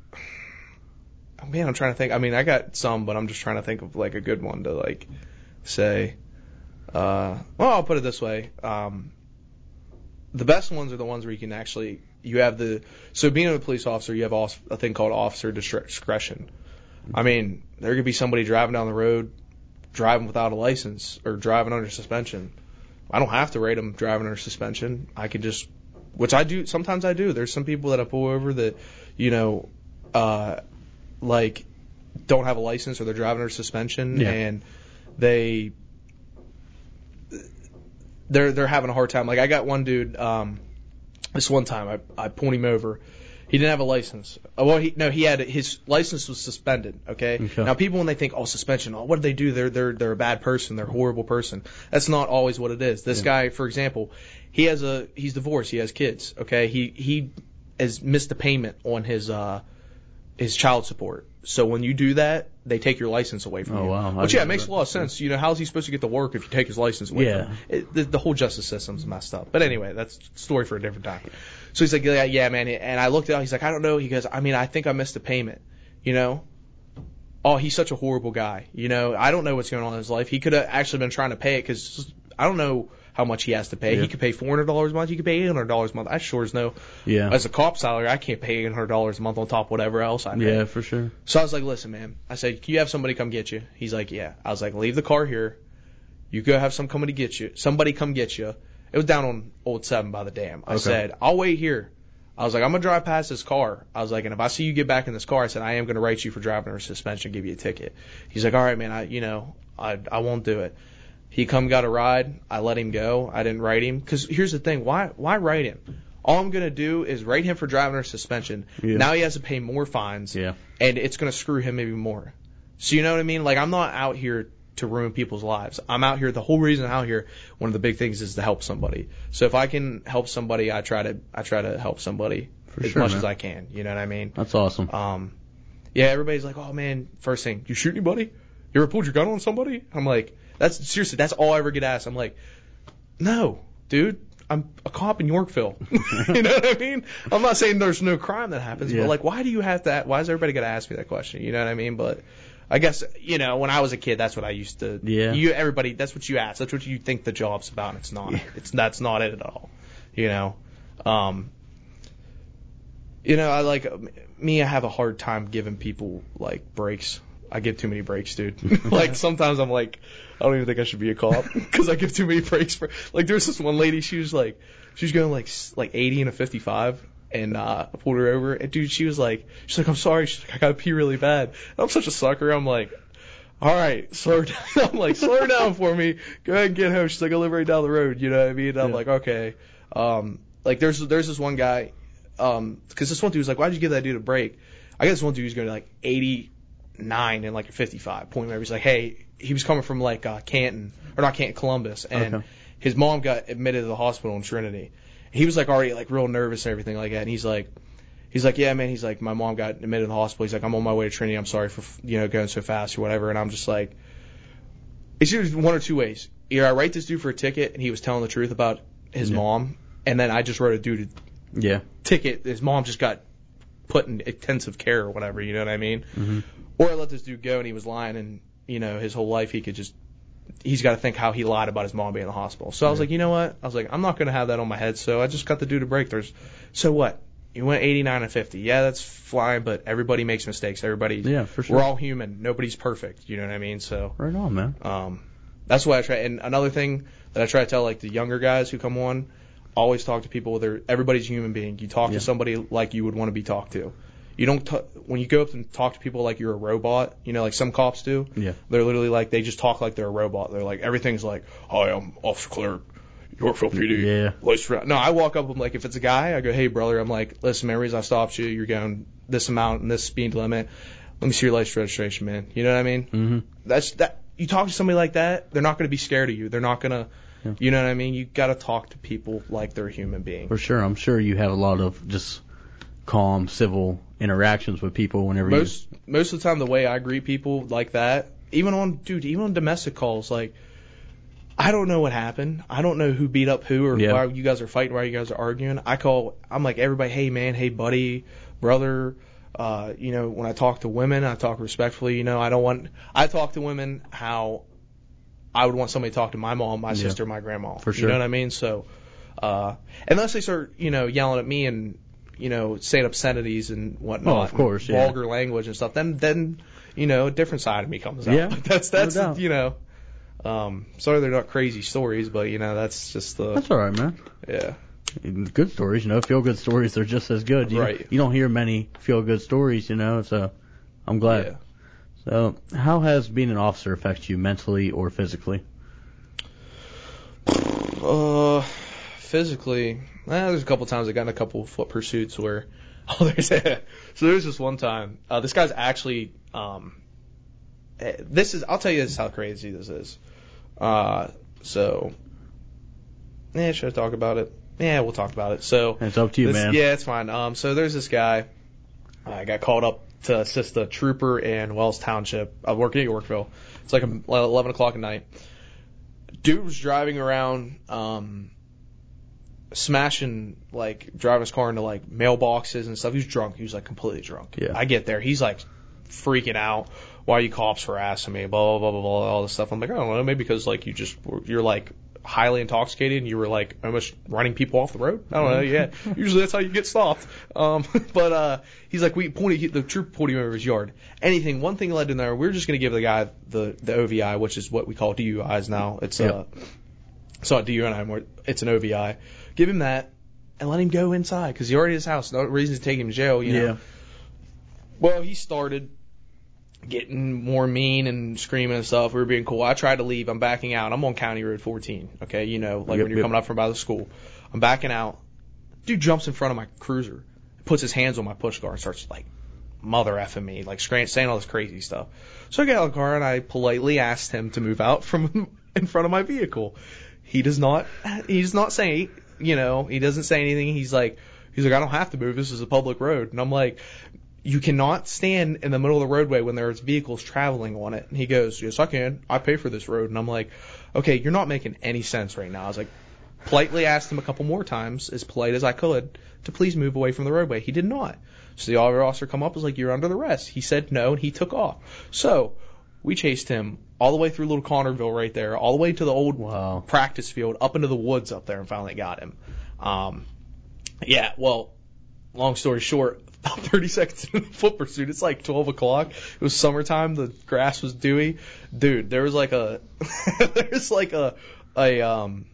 man, I'm trying to think. I mean, I got some, but I'm just trying to think of like a good one to like say. Uh, well, I'll put it this way. Um, the best ones are the ones where you can actually, you have the, so being a police officer, you have also a thing called officer discretion. I mean, there could be somebody driving down the road, driving without a license or driving under suspension. I don't have to rate them driving under suspension. I could just, which I do, sometimes I do. There's some people that I pull over that, you know, uh, like don't have a license or they're driving under suspension yeah. and they, they're, they're having a hard time. Like I got one dude, um, this one time I, I pulled him over. He didn't have a license. Oh, well, he, no, he had, his license was suspended, okay? okay? Now people when they think, oh, suspension, oh, what did they do? They're, they're, they're a bad person. They're a horrible person. That's not always what it is. This yeah. guy, for example, he has a, he's divorced. He has kids, okay? He, he has missed a payment on his, uh, his child support. So when you do that, they take your license away from oh, you. Wow. Which, yeah, it makes a lot of sense. You know, how's he supposed to get to work if you take his license away yeah. from him? It, the, the whole justice system's messed up. But anyway, that's a story for a different time. So he's like, yeah, yeah, man. And I looked at it. He's like, I don't know. He goes, I mean, I think I missed a payment. You know? Oh, he's such a horrible guy. You know, I don't know what's going on in his life. He could have actually been trying to pay it because I don't know how much he has to pay. Yeah. He could pay four hundred dollars a month. He could pay eight hundred dollars a month. I sure as no. Yeah. As a cop salary, I can't pay eight hundred dollars a month on top of whatever else I pay. Yeah, for sure. So I was like, listen, man. I said, can you have somebody come get you? He's like, yeah. I was like, leave the car here. You go have some coming to get you. Somebody come get you. It was down on Old seven by the dam. I okay. said, I'll wait here. I was like, I'm going to drive past this car. I was like, and if I see you get back in this car, I said, I am going to write you for driving under suspension, give you a ticket. He's like, all right, man, I, you know, I, I won't do it. He come got a ride. I let him go. I didn't write him. Because here's the thing. Why, why write him? All I'm going to do is write him for driving under suspension. Yeah. Now he has to pay more fines. Yeah. And it's going to screw him maybe more. So you know what I mean? Like, I'm not out here to ruin people's lives. I'm out here. The whole reason I'm out here, one of the big things is to help somebody. So if I can help somebody, I try to, I try to help somebody For as sure, much man. as I can. You know what I mean? That's awesome. Um, yeah, everybody's like, oh man, first thing, you shoot anybody? You ever pulled your gun on somebody? I'm like, that's seriously, that's all I ever get asked. I'm like, no, dude, I'm a cop in Yorkville. You know what I mean? I'm not saying there's no crime that happens, Yeah. but like, why do you have to, why is everybody got to ask me that question? You know what I mean? But I guess, you know, when I was a kid, that's what I used to, Yeah. you, everybody, that's what you ask. That's what you think the job's about, and it's not. Yeah. It's, that's not it at all. You know? Um, you know, I like, me, I have a hard time giving people, like, breaks. I give too many breaks, dude. Like, sometimes I'm like, I don't even think I should be a cop because I give too many breaks for, like, there's this one lady, she was like, she was going like, like eighty and a fifty-five. And, uh, I pulled her over and dude, she was like, she's like, I'm sorry. She's like, I gotta pee really bad. And I'm such a sucker. I'm like, all right, slow her down. I'm like, slow her down for me. Go ahead and get home. She's like, I live right down the road. You know what I mean? And I'm Yeah. like, okay. Um, like there's, there's this one guy, um, cause this one dude was like, why'd you give that dude a break? I guess this one dude was going to like eighty-nine and like a fifty-five. Point where he's like, hey, he was coming from like, uh, Canton, or not Canton, Columbus. And Okay. his mom got admitted to the hospital in Trinity. He was like already like real nervous and everything like that. And he's like, he's like, yeah, man. He's like, my mom got admitted to the hospital. He's like, I'm on my way to Trinity. I'm sorry for, you know, going so fast or whatever. And I'm just like, it's either one or two ways. Either I write this dude for a ticket and he was telling the truth about his Yeah. mom, and then I just wrote a dude a Yeah. ticket. His mom just got put in intensive care or whatever. You know what I mean? Mm-hmm. Or I let this dude go and he was lying, and you know his whole life he could just. He's got to think how he lied about his mom being in the hospital. So I was Yeah. like, you know what? I was like, I'm not going to have that on my head. So I just got the dude a break. There's, so what? You went eighty-nine and fifty. Yeah, that's flying, but everybody makes mistakes. Everybody, Yeah, for sure. we're all human. Nobody's perfect. You know what I mean? So, Right on, man. um, that's why I try. And another thing that I try to tell like the younger guys who come on, always talk to people. They're everybody's a human being. You talk Yeah. to somebody like you would want to be talked to. You don't t- when you go up and talk to people like you're a robot, you know, like some cops do. Yeah. They're literally like they just talk like they're a robot. They're like everything's like, hi, I'm Officer Clerk, Yorkville P D. Yeah. License- No, I walk up. I'm like, if it's a guy, I go, hey brother, I'm like, listen, man, reason I stopped you, you're going this amount and this speed limit. Let me see your license registration, man. You know what I mean? Mm-hmm. That's that. You talk to somebody like that, they're not going to be scared of you. They're not going to. Yeah. You know what I mean? You got to talk to people like they're a human being. For sure. I'm sure you have a lot of just calm, civil interactions with people whenever Most most of the time, the way I greet people like that, even on dude, even on domestic calls, like I don't know what happened. I don't know who beat up who or Yeah. why you guys are fighting, why you guys are arguing. I call, I'm like everybody, hey man, hey buddy, brother, Uh, you know, when I talk to women, I talk respectfully. You know, I don't want, I talk to women how I would want somebody to talk to my mom, my Yeah. sister, my grandma. For sure. You know what I mean? So, uh, unless they start, you know, yelling at me and, you know, saying obscenities and whatnot, Oh, of course, and yeah. vulgar language and stuff, then, then, you know, a different side of me comes out. Yeah, that's, that's, no doubt. you know, um, sorry they're not crazy stories, but, you know, that's just the, That's all right, man. yeah. Good stories, you know, feel good stories, they're just as good. You Right. Know, you don't hear many feel good stories, you know, so I'm glad. Yeah. So, how has being an officer affected you mentally or physically? Uh, physically, eh, there's a couple times I got in a couple of foot pursuits where, oh, there's so there's this one time. Uh, this guy's actually, um, eh, this is, I'll tell you this is how crazy this is. Uh, so, yeah, should I talk about it? Yeah, we'll talk about it. So, It's up to you, this, man. Yeah, it's fine. Um, so there's this guy. I got called up to assist a trooper in Wells Township. I'm working at Yorkville. It's like eleven o'clock at night. Dude was driving around, um, smashing, like, driving his car into, like, mailboxes and stuff. He was drunk. He was, like, completely drunk. Yeah. I get there. He's, like, freaking out. Why are you cops harassing me? Blah, blah, blah, blah, blah, all this stuff. I'm like, I don't know. Maybe because, like, you just, you're, like, highly intoxicated and you were, like, almost running people off the road. I don't know. Yeah. Usually that's how you get stopped. Um, but, uh, he's like, we pointed, he, the trooper pointed him over his yard. Anything, one thing led to another. We're just going to give the guy the, the O V I, which is what we call D U Is now. It's, Yep. uh, it's not D U I anymore. It's an O V I. Give him that and let him go inside because he already at his house. No reason to take him to jail, you know. Yeah. Well, he started getting more mean and screaming and stuff. We were being cool. I tried to leave. I'm backing out. I'm on County Road fourteen. Okay, you know, like Yep, when you're yep. coming up from by the school. I'm backing out. Dude jumps in front of my cruiser, puts his hands on my push car and starts like mother effing me, like scra- saying all this crazy stuff. So I get out of the car and I politely asked him to move out from in front of my vehicle. He does not. He does not say. You know, he doesn't say anything. He's like, he's like, I don't have to move. This is a public road. And I'm like, you cannot stand in the middle of the roadway when there's vehicles traveling on it. And he goes, yes, I can. I pay for this road. And I'm like, okay, you're not making any sense right now. I was like, politely asked him a couple more times, as polite as I could, to please move away from the roadway. He did not. So the other officer come up was like, you're under arrest. He said no, and he took off. So we chased him all the way through Little Connorville right there, all the way to the old Wow. practice field, up into the woods up there, and finally got him. Um, yeah, well, long story short, about thirty seconds into the foot pursuit, it's like twelve o'clock. It was summertime. The grass was dewy. Dude, there was like a, there's like a, a, um,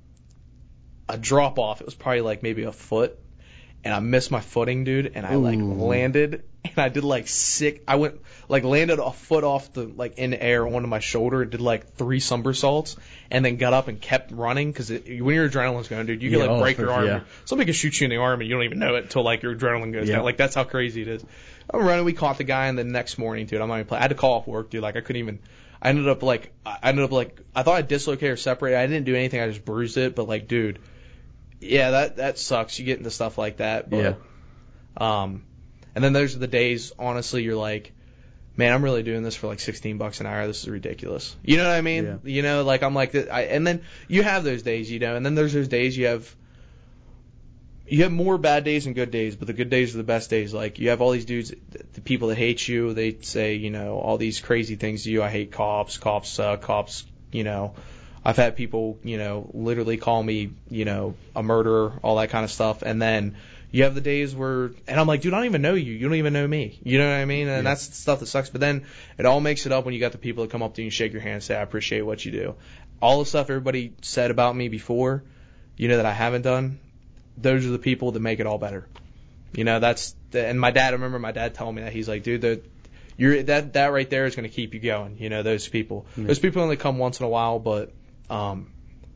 a drop off. It was probably like maybe a foot. And I missed my footing, dude, and I like Ooh. landed, and I did like sick. I went like landed a foot off the like in the air onto my shoulder, and did like three somersaults, and then got up and kept running because when your adrenaline's going, dude, you can Yeah, like oh, break for- your arm. yeah. Somebody can shoot you in the arm, and you don't even know it until like your adrenaline goes Yeah. down. Like that's how crazy it is. I'm running. We caught the guy, and the next morning, dude, I'm not even playing. I had to call off work, dude. Like I couldn't even. I ended up like I ended up like I thought I dislocated or separated. I didn't do anything. I just bruised it, but like, dude, yeah, that that sucks. You get into stuff like that, but. Yeah. Um, and then those are the days, honestly, you're like, man, I'm really doing this for like sixteen bucks an hour. This is ridiculous. You know what I mean? Yeah. You know, like I'm like, I, and then you have those days, you know, and then there's those days you have, you have more bad days and good days, but the good days are the best days. Like you have all these dudes, the people that hate you, they say, you know, all these crazy things to you. I hate cops, cops suck, cops, you know, I've had people, you know, literally call me, you know, a murderer, all that kind of stuff. And then you have the days where, and I'm like, dude, I don't even know you. You don't even know me. You know what I mean? And Yeah. that's the stuff that sucks. But then it all makes it up when you got the people that come up to you and shake your hand and say, I appreciate what you do. All the stuff everybody said about me before, you know, that I haven't done, those are the people that make it all better. You know, that's, the, and my dad, I remember my dad telling me that. He's like, dude, the, you're, that, that right there is going to keep you going. You know, those people. Yeah. Those people only come once in a while, but, um,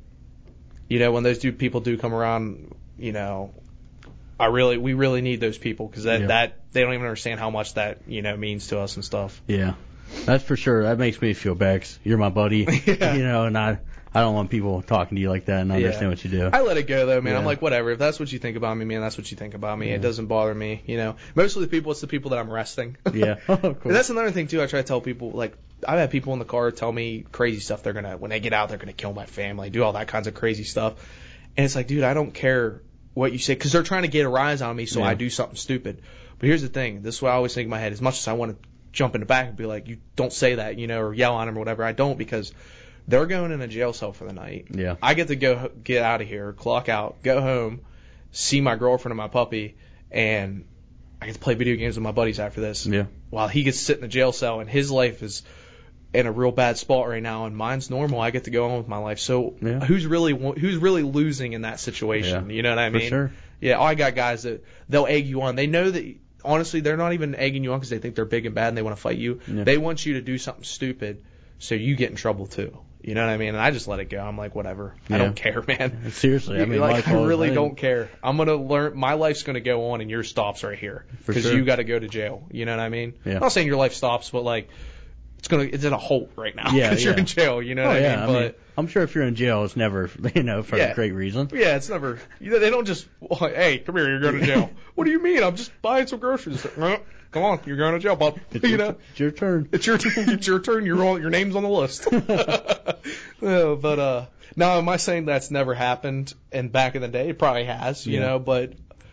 you know, when those do, people do come around, you know, I really, we really need those people because that, Yeah. that, they don't even understand how much that, you know, means to us and stuff. Yeah. That's for sure. That makes me feel bad 'cause you're my buddy, Yeah. you know, and I, I don't want people talking to you like that and understand Yeah. what you do. I let it go though, man. Yeah. I'm like, whatever. If that's what you think about me, man, that's what you think about me. Yeah. It doesn't bother me, you know. Most of the people, it's the people that I'm arresting. Yeah. Of course. And that's another thing too. I try to tell people, like, I've had people in the car tell me crazy stuff. They're gonna, when they get out, they're gonna kill my family, do all that kinds of crazy stuff. And it's like, dude, I don't care what you say, because they're trying to get a rise on me, so Yeah. I do something stupid. But here's the thing. This is what I always think in my head. As much as I want to jump in the back and be like, you don't say that, you know, or yell on them or whatever, I don't, because they're going in a jail cell for the night. Yeah. I get to go get out of here, clock out, go home, see my girlfriend and my puppy, and I get to play video games with my buddies after this. Yeah. While he gets to sit in the jail cell and his life is in a real bad spot right now, and mine's normal. I get to go on with my life. So Yeah. who's really who's really losing in that situation? Yeah. You know what I For mean? sure. Yeah. I got guys that they'll egg you on. They know that. Honestly, they're not even egging you on because they think they're big and bad and they want to fight you. Yeah. They want you to do something stupid so you get in trouble too. You know what I mean? And I just let it go. I'm like, whatever. I Yeah. don't care, man. Seriously, I mean, like, life I always- really I don't care. I'm gonna learn. My life's gonna go on, and yours stops right here For because sure. you got to go to jail. You know what I mean? Yeah. I'm not saying your life stops, but like, it's gonna. It's in a halt right now Yeah, because you're yeah. in jail. You know Oh what yeah, I mean? I mean, I'm sure if you're in jail, it's never, you know, for Yeah. a great reason. But yeah, it's never. You know, they don't just. Well, hey, come here. You're going to jail. What do you mean? I'm just buying some groceries. Uh, Come on, you're going to jail, bub. It's You your, know. it's your turn. It's your it's your turn. You're on, your name's on the list. Yeah, but uh, now am I saying that's never happened? And back in the day, it probably has, you Yeah. know. But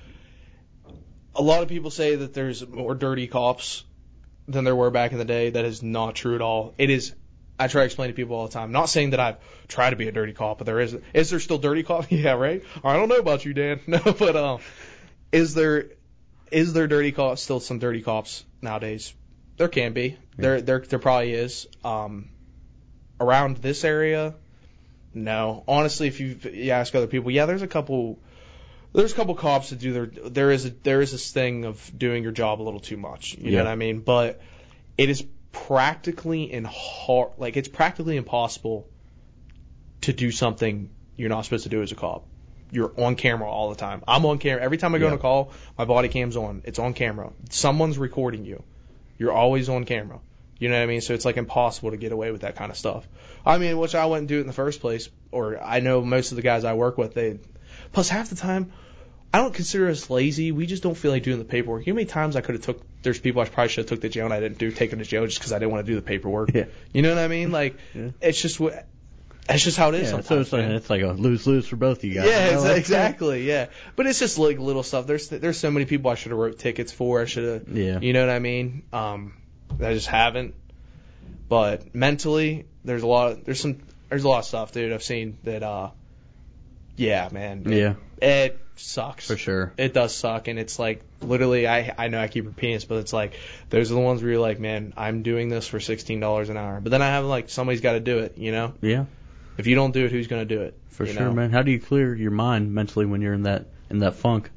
a lot of people say that there's more dirty cops than there were back in the day. That is not true at all. It is. I try to explain to people all the time. Not saying that I've tried to be a dirty cop, but there is. Is there still dirty cops? Yeah, right. I don't know about you, Dan. No, but um, is there? Is there dirty cops? Still some dirty cops nowadays? There can be. There, there, there probably is. Um, around this area, no. Honestly, if you, you ask other people, yeah, there's a couple. There's a couple cops that do their. There is a there is this thing of doing your job a little too much. You Yeah. know what I mean? But it is practically in hard. Like it's practically impossible to do something you're not supposed to do as a cop. You're on camera all the time. I'm on camera. Every time I go Yeah. on a call, my body cam's on. It's on camera. Someone's recording you. You're always on camera. You know what I mean? So it's like impossible to get away with that kind of stuff. I mean, which I wouldn't do it in the first place. Or I know most of the guys I work with, they. Plus, half the time, I don't consider us lazy. We just don't feel like doing the paperwork. You know how many times I could have took. There's people I probably should have took to jail and I didn't do take them to jail just because I didn't want to do the paperwork. Yeah. You know what I mean? Like, Yeah. it's just what. It's just how it is. Yeah, sometimes, so it's like man. it's like a lose lose for both of you guys. Yeah, You know, exa- like- exactly. Yeah, but it's just like little stuff. There's there's so many people I should have wrote tickets for. I should have. Yeah. You know what I mean? Um, I just haven't. But mentally, there's a lot. Of, there's some. There's a lot of stuff, dude. I've seen that. Uh, yeah, man. It, Yeah. It sucks. For sure. It does suck, and it's like literally. I I know I keep repeating this, but it's like those are the ones where you're like, man, I'm doing this for sixteen dollars an hour. But then I have like somebody's got to do it. You know. Yeah. If you don't do it, who's gonna do it? For You sure, know? man. How do you clear your mind mentally when you're in that in that funk?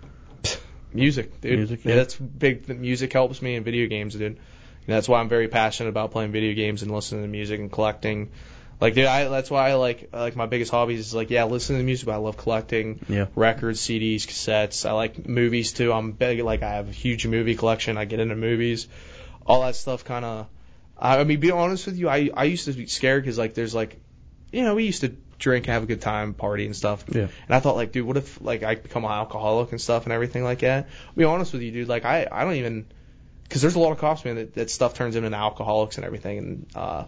Music, dude. Music, yeah. yeah. That's big. The music helps me in video games, dude. And that's why I'm very passionate about playing video games and listening to music and collecting. Like, dude, I, that's why I like I like my biggest hobbies is like, yeah, listening to music, but I love collecting Yeah. records, C Ds, cassettes. I like movies too. I'm big. Like, I have a huge movie collection. I get into movies, all that stuff. Kind of. I, I mean, be honest with you, I I used to be scared because like there's like, you know, we used to drink, have a good time, party and stuff. Yeah. And I thought like, dude, what if like I become an alcoholic and stuff and everything like that? I'll be honest with you, dude. Like I, I don't even, because there's a lot of cops, man, that, that stuff turns them into alcoholics and everything, and uh,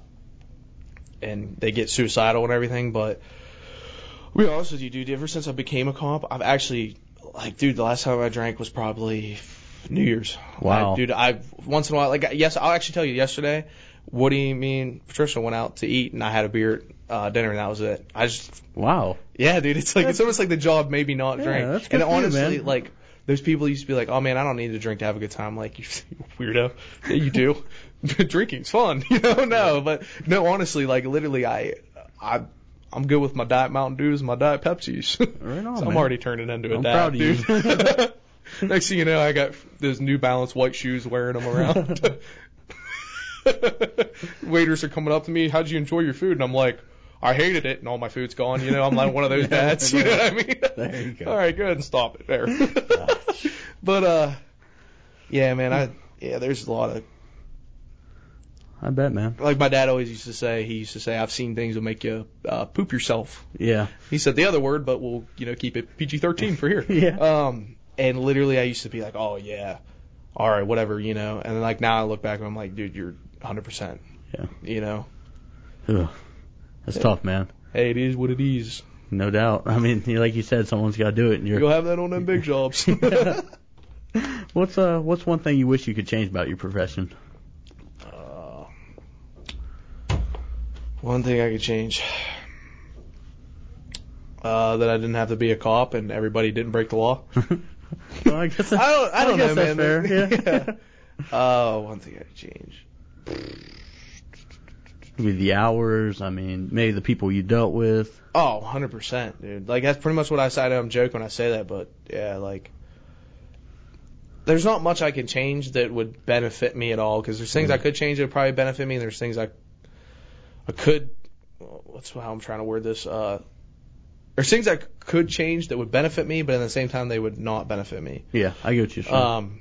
and they get suicidal and everything. But I'll be honest with you, dude. Ever since I became a cop, I've actually, like, dude, the last time I drank was probably New Year's. Wow. I, dude, I once in a while, like, yes, I'll actually tell you. Yesterday, Woody, me, and Patricia went out to eat, and I had a beer at uh, dinner, and that was it. I just, Wow. yeah, dude, it's like it's almost like the job made me not Yeah, drink. that's good And for you, honestly, man. like, those people used to be like, oh man, I don't need to drink to have a good time. Like, you weirdo. Yeah, you do. Drinking's fun, you know? No, but no, honestly, like, literally, I, I, I'm good with my Diet Mountain Dews and my Diet Pepsis. Right on, So I'm man. already turning into a I'm dad, proud of you. dude. Next thing you know, I got those New Balance white shoes, wearing them around. Waiters are coming up to me, how'd you enjoy your food? And I'm like, I hated it, and all my food's gone. You know, I'm like one of those dads. You know what I mean? There you go. All right, go ahead and stop it there. But uh, yeah, man, I yeah, there's a lot of, I bet, man. like my dad always used to say. He used to say, I've seen things that make you uh, poop yourself. Yeah. He said the other word, but we'll you know keep it P G thirteen for here. Yeah. Um, and literally, I used to be like, oh yeah, all right, whatever, you know. And then like now I look back and I'm like, dude, you're one hundred percent. Yeah. You know, Ugh. That's tough, man. hey, it is what it is. No doubt. I mean, like you said, someone's got to do it. And you're You'll have that on them big jobs. What's uh what's one thing you wish you could change about your profession? Uh, one thing I could change. Uh, that I didn't have to be a cop and everybody didn't break the law. Well, I guess that's, I don't, I don't guess know, that's man. fair. Yeah. Uh, one thing I could change. Maybe the hours. I mean, maybe the people you dealt with. Oh, one hundred percent, dude. Like, that's pretty much what I say. I know I'm joking when I say that, but yeah, like, there's not much I can change that would benefit me at all, because there's things I could change that would probably benefit me, and there's things I, I could, what's how I'm trying to word this, uh, there's things I could change that would benefit me, but at the same time they would not benefit me. Yeah, I get what you're saying. Um,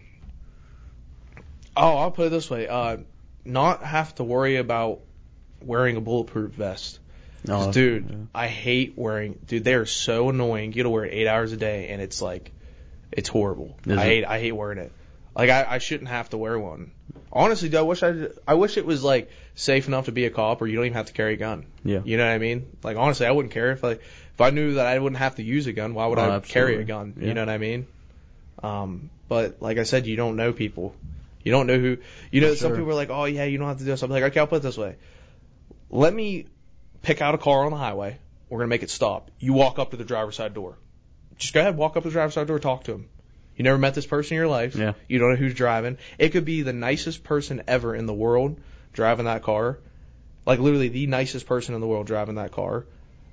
oh, I'll put it this way, uh, not have to worry about wearing a bulletproof vest. No, Dude, yeah. I hate wearing. Dude, they are so annoying. You got to wear it eight hours a day, and it's like, it's horrible. Is I it? hate. I hate wearing it. Like, I, I shouldn't have to wear one. Honestly, dude, I wish I. I wish it was like safe enough to be a cop, or you don't even have to carry a gun. Yeah. You know what I mean? Like, honestly, I wouldn't care if like if I knew that I wouldn't have to use a gun. Why would Oh, I carry absolutely. a gun? Yeah. You know what I mean? Um, but like I said, you don't know people. You don't know who. You know, For some sure. people are like, oh yeah, you don't have to do something. Like, okay, I'll put it this way. Let me pick out a car on the highway. We're going to make it stop. You walk up to the driver's side door. Just go ahead, walk up to the driver's side door, talk to him. You never met this person in your life. Yeah. You don't know who's driving. It could be the nicest person ever in the world driving that car. Like, literally the nicest person in the world driving that car.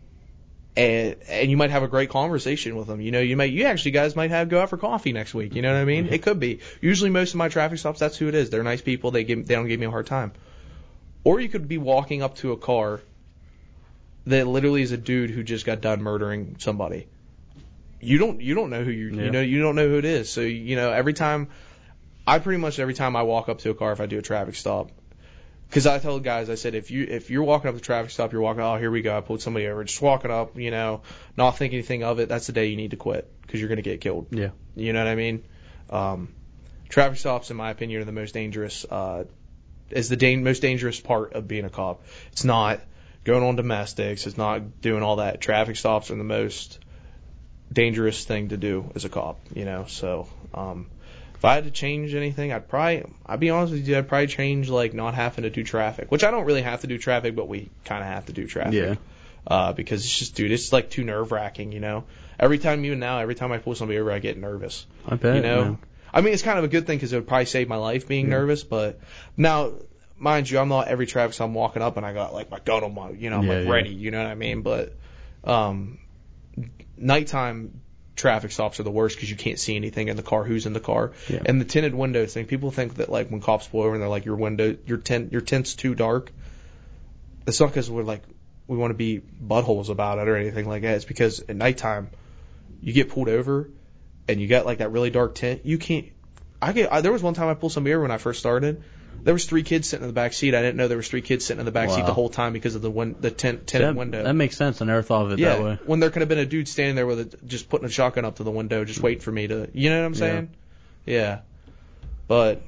And and you might have a great conversation with them. You know, you might you actually guys might have go out for coffee next week. You know what I mean? It could be. Usually most of my traffic stops, that's who it is. They're nice people. They give they don't give me a hard time. Or you could be walking up to a car that literally is a dude who just got done murdering somebody. You don't you don't know who you Yeah. you know you don't know who it is. So you know every time I pretty much every time I walk up to a car, if I do a traffic stop, because I tell the guys, I said if you if you're walking up the traffic stop, you're walking, oh here we go, I pulled somebody over, just walking up, you know, not thinking anything of it. That's the day you need to quit, because you're gonna get killed. Yeah. You know what I mean? Um, traffic stops, in my opinion, are the most dangerous. Uh, is the da- most dangerous part of being a cop. It's not going on domestics. It's not doing all that. Traffic stops are the most dangerous thing to do as a cop, you know. So, um, if I had to change anything, I'd probably, I'd be honest with you, I'd probably change like not having to do traffic, which I don't really have to do traffic, but we kind of have to do traffic. Yeah. Uh, because it's just, dude, it's like too nerve wracking, you know. Every time, even now, every time I pull somebody over, I get nervous. I bet. You know, man. I mean, it's kind of a good thing because it would probably save my life being Yeah. nervous. But now, mind you, I'm not every traffic stop I'm walking up and I got like my gun on my, you know, I'm Yeah, like yeah. ready. You know what I mean? But um, nighttime traffic stops are the worst because you can't see anything in the car, who's in the car, Yeah. and the tinted windows thing. People think that like when cops pull over and they're like your window, your tint, your tint's too dark. It's not because we're like we want to be buttholes about it or anything like that. It's because at nighttime you get pulled over and you got like that really dark tint. You can't. I get. I, there was one time I pulled somebody over when I first started. There was three kids sitting in the back seat. I didn't know there was three kids sitting in the back seat Wow. the whole time because of the win, the tint, tinted that, window. that makes sense. I never thought of it yeah, that way. when there could have been a dude standing there with a, just putting a shotgun up to the window, just waiting for me to. You know what I'm saying? Yeah. But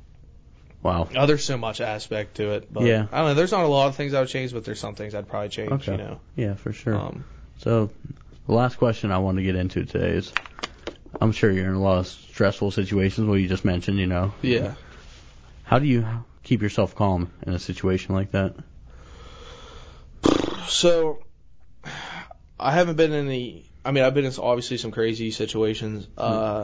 Wow. oh, there's so much aspect to it. But Yeah. I don't know. There's not a lot of things I would change, but there's some things I'd probably change. Okay. You know. Yeah, for sure. Um, So, the last question I want to get into today is, I'm sure you're in a lot of stressful situations, what you just mentioned, you know. yeah. How do you keep yourself calm in a situation like that? So, I haven't been in any. I mean, I've been in obviously some crazy situations. Uh,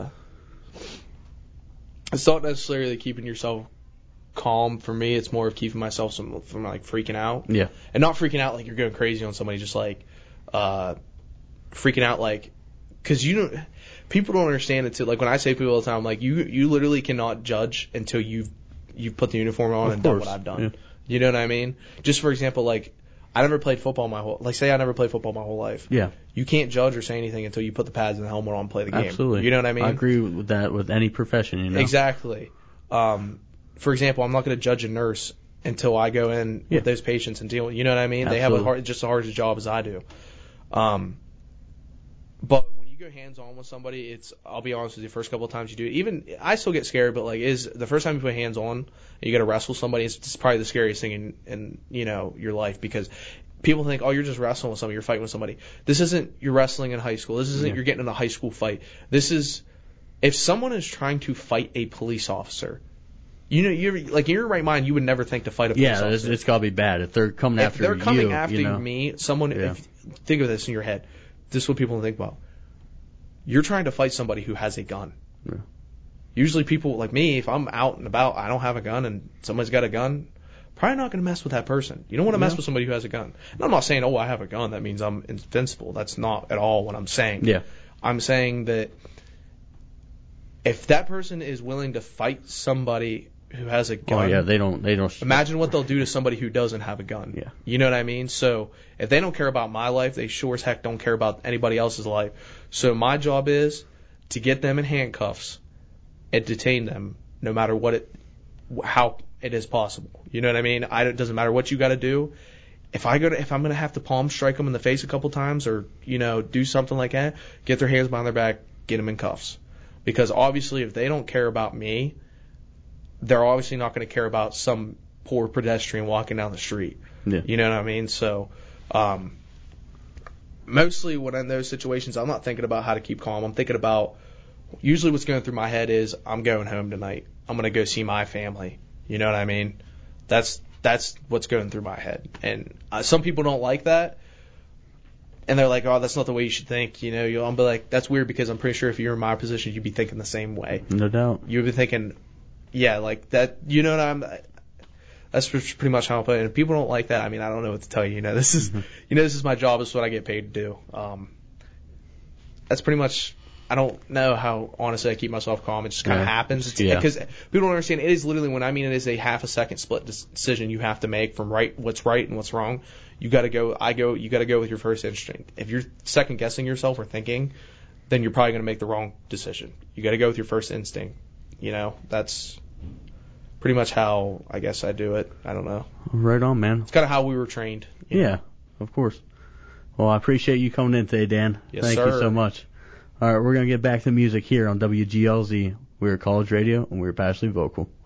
it's not necessarily keeping yourself calm for me. It's more of keeping myself some, from like freaking out, Yeah. and not freaking out like you're going crazy on somebody. Just like uh, freaking out like because you don't. People don't understand it too. Like when I say to people all the time, like you you literally cannot judge until you've you've put the uniform on Of and done course. what I've done. Yeah. You know what I mean? Just for example, like I never played football my whole like say I never played football my whole life. Yeah. You can't judge or say anything until you put the pads and the helmet on and play the game. Absolutely. You know what I mean? I agree with that with any profession, you know. Exactly. Um, for example, I'm not going to judge a nurse until I go in Yeah. with those patients and deal with. You know what I mean? They have a Absolutely. hard, just as hard a job as I do. Um, but when you go hands on with somebody, it's I'll be honest with you, the first couple of times you do it, even I still get scared, but like is the first time you put hands on and you got to wrestle somebody, it's, it's probably the scariest thing in, in you know your life because people think, oh, you're just wrestling with somebody, you're fighting with somebody. This isn't you're wrestling in high school. This isn't Yeah. you're getting in a high school fight. This is if someone is trying to fight a police officer, you know, you're like in your right mind, you would never think to fight a police Yeah, it's, officer. it's got to be bad if they're coming if after they're coming you. after you know? me, someone. Yeah. If, think of this in your head. This is what people think about. You're trying to fight somebody who has a gun. Yeah. Usually, people like me, if I'm out and about, I don't have a gun, and somebody's got a gun. Probably not going to mess with that person. You don't want to mess Yeah. with somebody who has a gun. And I'm not saying, oh, I have a gun. That means I'm invincible. That's not at all what I'm saying. Yeah. I'm saying that if that person is willing to fight somebody who has a gun, Oh yeah, they don't. They don't. imagine what they'll do to somebody who doesn't have a gun. Yeah. You know what I mean? So if they don't care about my life, they sure as heck don't care about anybody else's life. So my job is to get them in handcuffs and detain them, no matter what it, how it is possible. You know what I mean? I, it doesn't matter what you got to do. If I go to, if I'm gonna have to palm strike them in the face a couple times, or you know, do something like that, get their hands behind their back, get them in cuffs. Because obviously, if they don't care about me, they're obviously not going to care about some poor pedestrian walking down the street. Yeah. You know what I mean? So, um, mostly when in those situations, I'm not thinking about how to keep calm. I'm thinking about, usually what's going through my head is, I'm going home tonight. I'm going to go see my family. You know what I mean? That's that's what's going through my head. And uh, some people don't like that. And they're like, oh, that's not the way you should think. You know, you'll, I'll be like, that's weird because I'm pretty sure if you're in my position, you'd be thinking the same way. No doubt. You'd be thinking, yeah, like that, you know what I'm, that's pretty much how I put it. And if people don't like that, I mean, I don't know what to tell you. You know, this is, Mm-hmm. you know, this is my job. This is what I get paid to do. Um, that's pretty much, I don't know how, honestly, I keep myself calm. It just kind of Yeah. happens. It's, Yeah. Because people don't understand, it is literally, when I mean it is a half a second split decision you have to make from right, what's right and what's wrong. You gotta go, I go, you gotta go with your first instinct. If you're second guessing yourself or thinking, then you're probably gonna make the wrong decision. You gotta go with your first instinct. You know, that's pretty much how I guess I do it. I don't know. Right on, man. It's kind of how we were trained. you know? Yeah, of course. Well, I appreciate you coming in today, Dan. Yes, Thank sir. you so much. All right, we're going to get back to music here on W G L Z. We're College Radio, and we're passionately vocal.